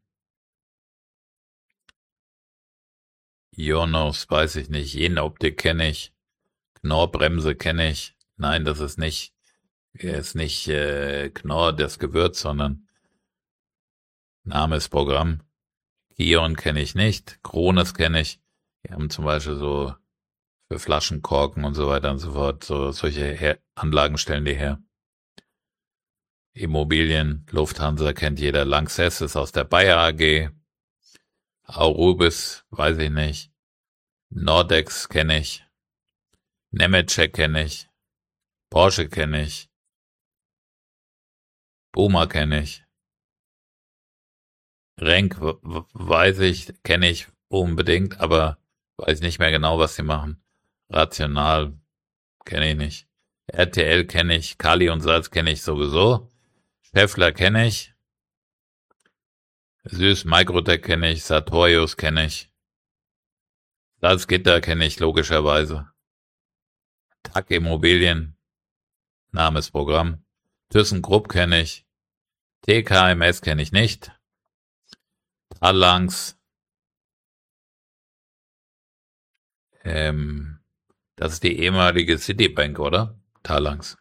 Ionos, weiß ich nicht. Jenoptik kenne ich. Knorr-Bremse kenne ich. Nein, das ist nicht, ist nicht äh, Knorr, das Gewürz, sondern Name ist Programm. Kion kenne ich nicht. Krones kenne ich. Die haben zum Beispiel so für Flaschenkorken und so weiter und so fort. So, solche her Anlagen stellen die her. Immobilien, Lufthansa kennt jeder. Lanxess ist aus der Bayer A G. Aurubis, weiß ich nicht. Nordex kenne ich. Nemetschek kenne ich. Porsche kenne ich. Boomer kenne ich. Renk weiß ich, kenne ich unbedingt, aber weiß nicht mehr genau, was sie machen. Rational kenne ich nicht. R T L kenne ich. Kali und Salz kenne ich sowieso. Scheffler kenne ich. Süß Microtech kenne ich. Sartorius kenne ich. Salzgitter kenne ich logischerweise. T A C Immobilien. Name ist Programm. ThyssenKrupp kenne ich. T K M S kenne ich nicht. Talanx. Ähm, das ist die ehemalige Citibank, oder? Talanx.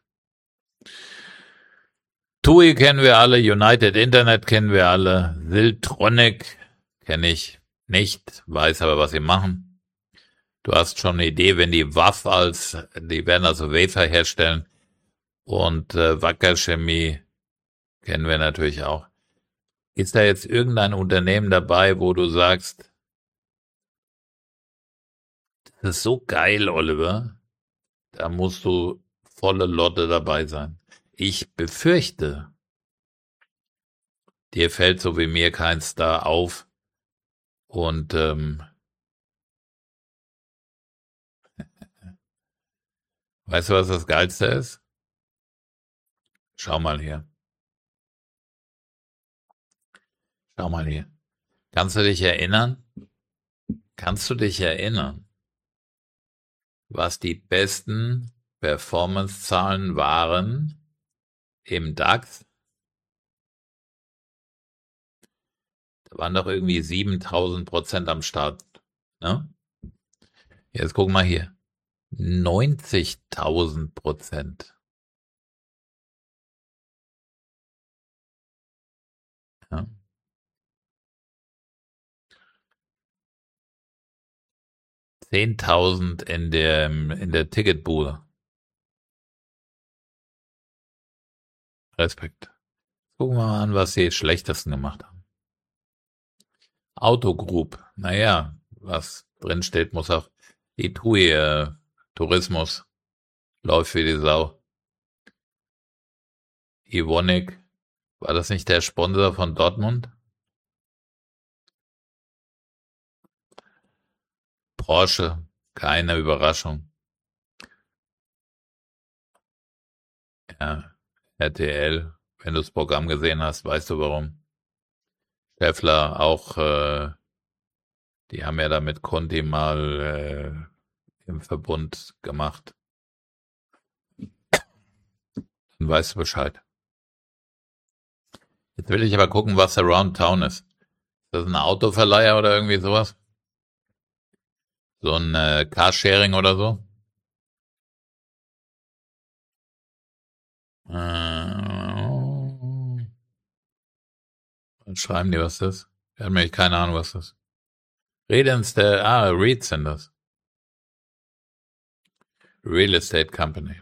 T U I kennen wir alle, United Internet kennen wir alle, Siltronic kenne ich nicht, weiß aber, was sie machen. Du hast schon eine Idee, wenn die W A F als, die werden also Wafer herstellen und äh, Wacker Chemie kennen wir natürlich auch. Ist da jetzt irgendein Unternehmen dabei, wo du sagst, das ist so geil, Oliver, da musst du volle Lotte dabei sein? Ich befürchte, dir fällt so wie mir kein Star auf und ähm, weißt du, was das Geilste ist? Schau mal hier. Schau mal hier. Kannst du dich erinnern? Kannst du dich erinnern, was die besten Performance-Zahlen waren im DAX? Da waren doch irgendwie siebentausend Prozent am Start. Ne? Jetzt guck mal hier. neunzigtausend Prozent. Ja. zehntausend in der, in der Ticketbude. Respekt. Gucken wir mal an, was sie schlechtesten gemacht haben. Autogroup. Naja, was drin steht, muss auch die T U I, äh, Tourismus, läuft wie die Sau. Evonik, war das nicht der Sponsor von Dortmund? Porsche, keine Überraschung. Ja, R T L, wenn du das Programm gesehen hast, weißt du warum. Scheffler auch, äh, die haben ja da mit Conti mal äh, im Verbund gemacht. Dann weißt du Bescheid. Jetzt will ich aber gucken, was Around Town ist. Ist das ein Autoverleiher oder irgendwie sowas? So ein äh, Carsharing oder so? Äh, was schreiben die, was das ist? Ich habe nämlich keine Ahnung, was das ist. Real Estate, ah, REITs sind das. Real Estate Company.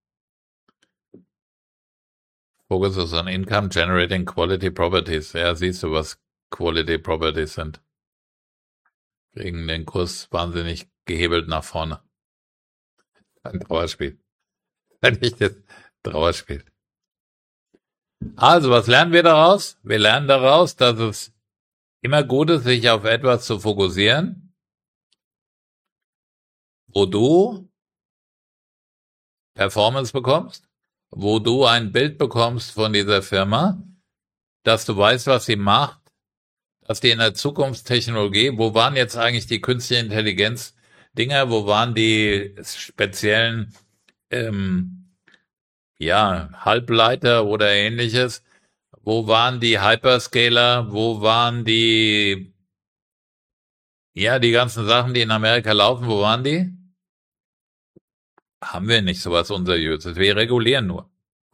Focuses on income generating quality properties. Ja, siehst du, was Quality Properties sind. Kriegen den Kurs wahnsinnig gehebelt nach vorne. Ein Trauerspiel. Ein echtes Trauerspiel. Also, was lernen wir daraus? Wir lernen daraus, dass es immer gut ist, sich auf etwas zu fokussieren, wo du Performance bekommst, wo du ein Bild bekommst von dieser Firma, dass du weißt, was sie macht, dass die in der Zukunftstechnologie, wo waren jetzt eigentlich die künstliche Intelligenz Dinger, wo waren die speziellen ähm, ja, Halbleiter oder ähnliches, wo waren die Hyperscaler, wo waren die, ja, die ganzen Sachen, die in Amerika laufen, wo waren die? Haben wir nicht sowas unseriöses, wir regulieren nur.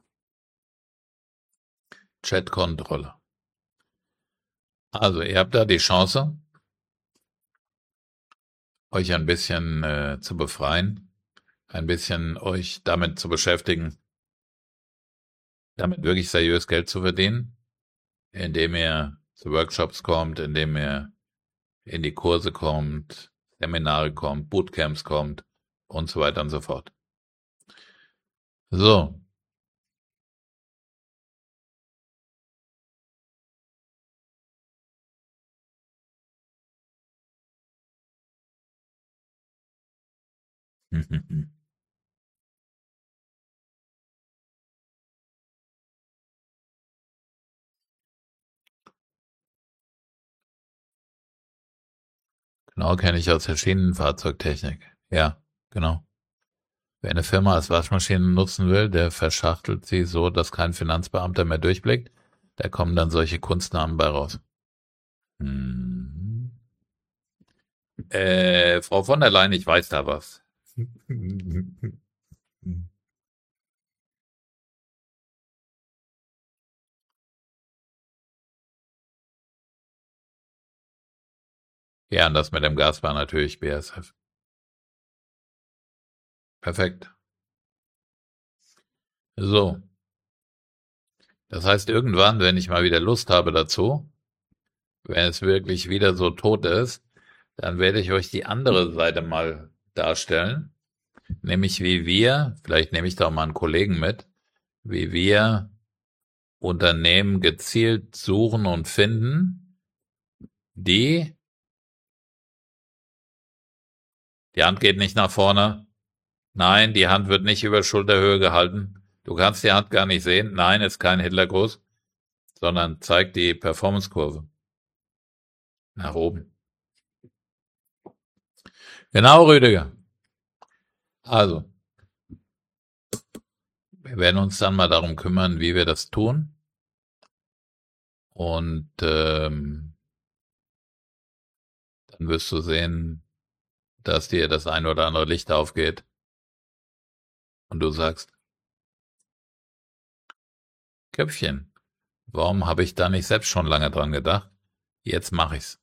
Chat-Kontrolle. Also, ihr habt da die Chance, euch ein bisschen äh, zu befreien, ein bisschen euch damit zu beschäftigen, damit wirklich seriös Geld zu verdienen, indem ihr zu Workshops kommt, indem ihr in die Kurse kommt, Seminare kommt, Bootcamps kommt und so weiter und so fort. So. Genau, kenne ich aus verschiedenen Fahrzeugtechnik. Ja, genau. Wer eine Firma als Waschmaschine nutzen will, der verschachtelt sie so, dass kein Finanzbeamter mehr durchblickt. Da kommen dann solche Kunstnamen bei raus. Hm. Äh, Frau von der Leyen, ich weiß da was. Ja, und das mit dem Gas war natürlich B A S F. Perfekt. So. Das heißt, irgendwann, wenn ich mal wieder Lust habe dazu, wenn es wirklich wieder so tot ist, dann werde ich euch die andere Seite mal darstellen. Nämlich wie wir, vielleicht nehme ich da auch mal einen Kollegen mit, wie wir Unternehmen gezielt suchen und finden, die, die Hand geht nicht nach vorne, nein, die Hand wird nicht über Schulterhöhe gehalten, du kannst die Hand gar nicht sehen, nein, ist kein Hitlergruß, sondern zeigt die Performancekurve nach oben. Genau, Rüdiger. Also, wir werden uns dann mal darum kümmern, wie wir das tun. Und ähm, dann wirst du sehen, dass dir das ein oder andere Licht aufgeht. Und du sagst, Köpfchen, warum habe ich da nicht selbst schon lange dran gedacht? Jetzt mache ich's.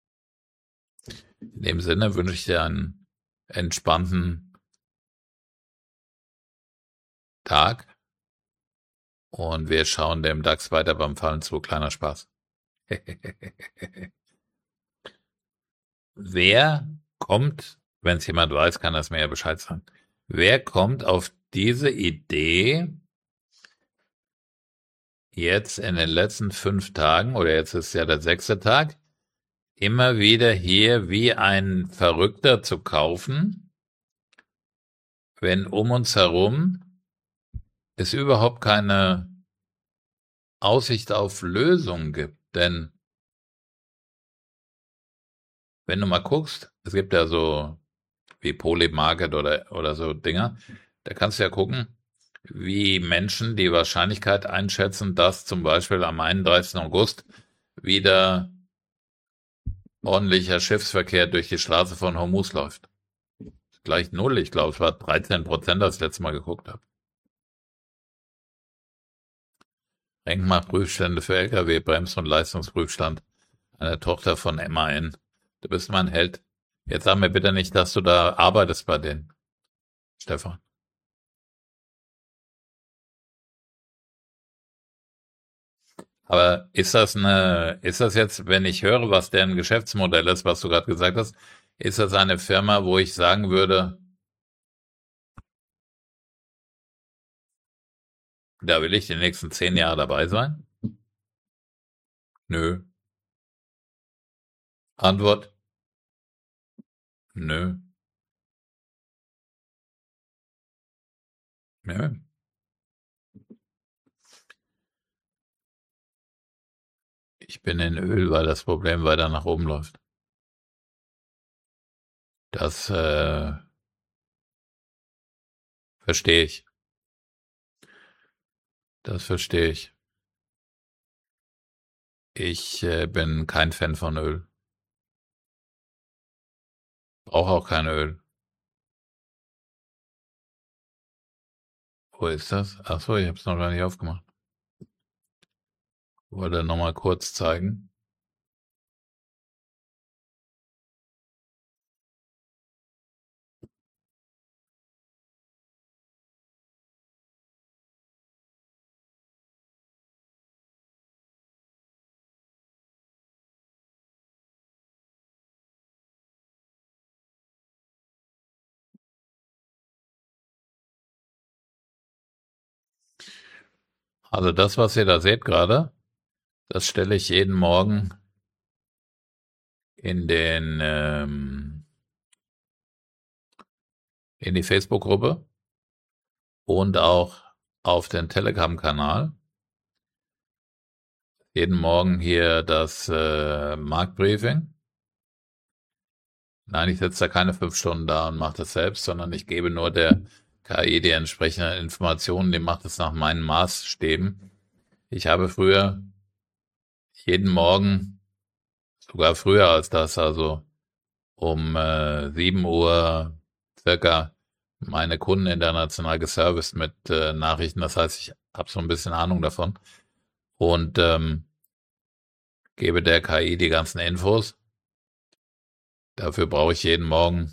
In dem Sinne wünsche ich dir einen entspannten Tag und wir schauen dem DAX weiter beim Fallen zu. Kleiner Spaß. Wer kommt, wenn es jemand weiß, kann das mir ja Bescheid sagen. Wer kommt auf diese Idee, jetzt in den letzten fünf Tagen, oder jetzt ist ja der sechste Tag, immer wieder hier wie ein Verrückter zu kaufen, wenn um uns herum es überhaupt keine Aussicht auf Lösung gibt. Denn wenn du mal guckst, es gibt ja so wie Polymarket oder, oder so Dinger, da kannst du ja gucken, wie Menschen die Wahrscheinlichkeit einschätzen, dass zum Beispiel am einunddreißigsten August wieder ordentlicher Schiffsverkehr durch die Straße von Hormuz läuft. Gleich null, ich glaube, es war dreizehn Prozent, als ich letztes Mal geguckt habe. Denkmalprüfstände für Lkw, Brems- und Leistungsprüfstand, eine Tochter von M A N. Du bist mein Held. Jetzt sag mir bitte nicht, dass du da arbeitest bei denen, Stefan. Aber ist das eine, ist das jetzt, wenn ich höre, was deren Geschäftsmodell ist, was du gerade gesagt hast, ist das eine Firma, wo ich sagen würde, da will ich die nächsten zehn Jahre dabei sein? Nö. Antwort, nö, nö. Ich bin in Öl, weil das Problem weiter nach oben läuft. Das äh, verstehe ich. Das verstehe ich. Ich äh, bin kein Fan von Öl. Brauche auch kein Öl. Wo ist das? Ach so, ich habe es noch gar nicht aufgemacht. Wollte noch mal kurz zeigen. Also das, was ihr da seht gerade, das stelle ich jeden Morgen in den ähm, in die Facebook-Gruppe und auch auf den Telegram-Kanal. Jeden Morgen hier das äh, Marktbriefing. Nein, ich sitze da keine fünf Stunden da und mache das selbst, sondern ich gebe nur der K I die entsprechenden Informationen, die macht es nach meinen Maßstäben. Ich habe früher jeden Morgen, sogar früher als das, also um äh, sieben Uhr circa, meine Kunden international geserviced mit äh, Nachrichten. Das heißt, ich habe so ein bisschen Ahnung davon und ähm, gebe der K I die ganzen Infos. Dafür brauche ich jeden Morgen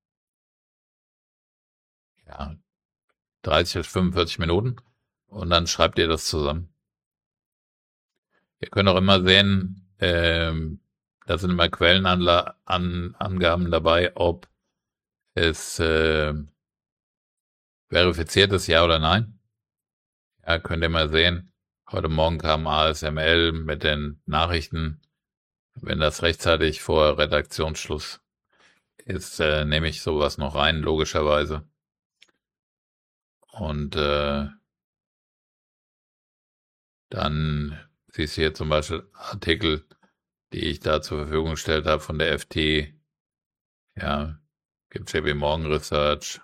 ja, dreißig bis fünfundvierzig Minuten und dann schreibt ihr das zusammen. Ihr könnt auch immer sehen, ähm, da sind immer Quellenangaben dabei, ob es äh, verifiziert ist, ja oder nein. Ja, könnt ihr mal sehen. Heute Morgen kam A S M L mit den Nachrichten. Wenn das rechtzeitig vor Redaktionsschluss ist, äh, nehme ich sowas noch rein, logischerweise. Und äh, dann siehst du hier zum Beispiel Artikel, die ich da zur Verfügung gestellt habe von der F T. Ja, gibt J P Morgan Research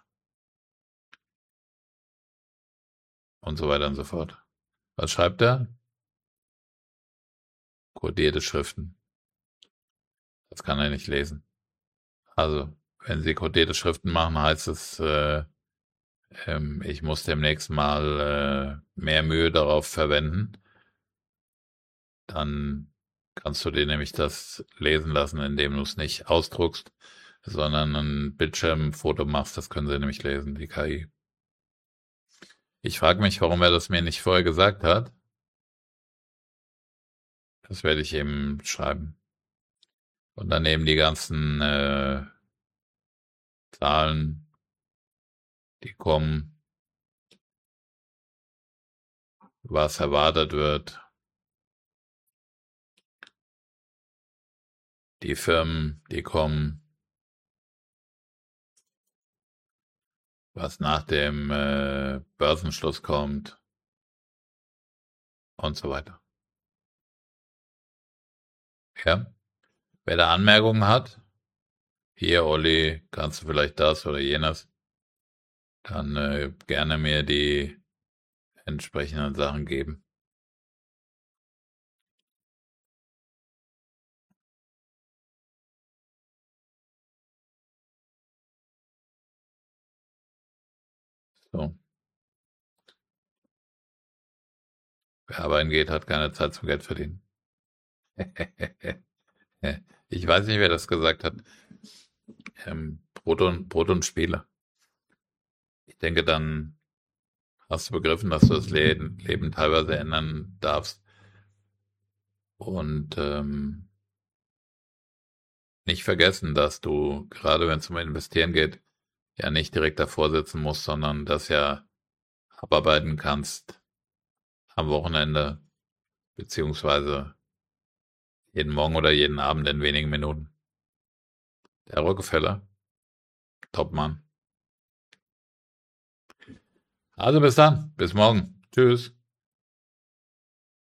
und so weiter und so fort. Was schreibt er? Kodierte Schriften. Das kann er nicht lesen. Also, wenn Sie kodierte Schriften machen, heißt es, äh, ähm, ich muss demnächst mal äh, mehr Mühe darauf verwenden. Dann kannst du dir nämlich das lesen lassen, indem du es nicht ausdruckst, sondern ein Bildschirmfoto machst. Das können sie nämlich lesen, die K I. Ich frage mich, warum er das mir nicht vorher gesagt hat. Das werde ich ihm schreiben. Und dann eben die ganzen äh, Zahlen, die kommen, was erwartet wird, die Firmen, die kommen, was nach dem äh, Börsenschluss kommt und so weiter. Ja, wer da Anmerkungen hat, hier Olli, kannst du vielleicht das oder jenes, dann äh, gerne mir die entsprechenden Sachen geben. So. Wer arbeiten geht, hat keine Zeit zum Geld verdienen. Ich weiß nicht, wer das gesagt hat. Ähm, Brot und, Brot und Spiele. Ich denke, dann hast du begriffen, dass du das Leben, Leben teilweise ändern darfst und ähm, nicht vergessen, dass du, gerade wenn es um Investieren geht, ja nicht direkt davor sitzen musst, sondern das ja abarbeiten kannst am Wochenende, beziehungsweise jeden Morgen oder jeden Abend in wenigen Minuten. Der Rockefeller, Topmann. Also bis dann, bis morgen. Tschüss.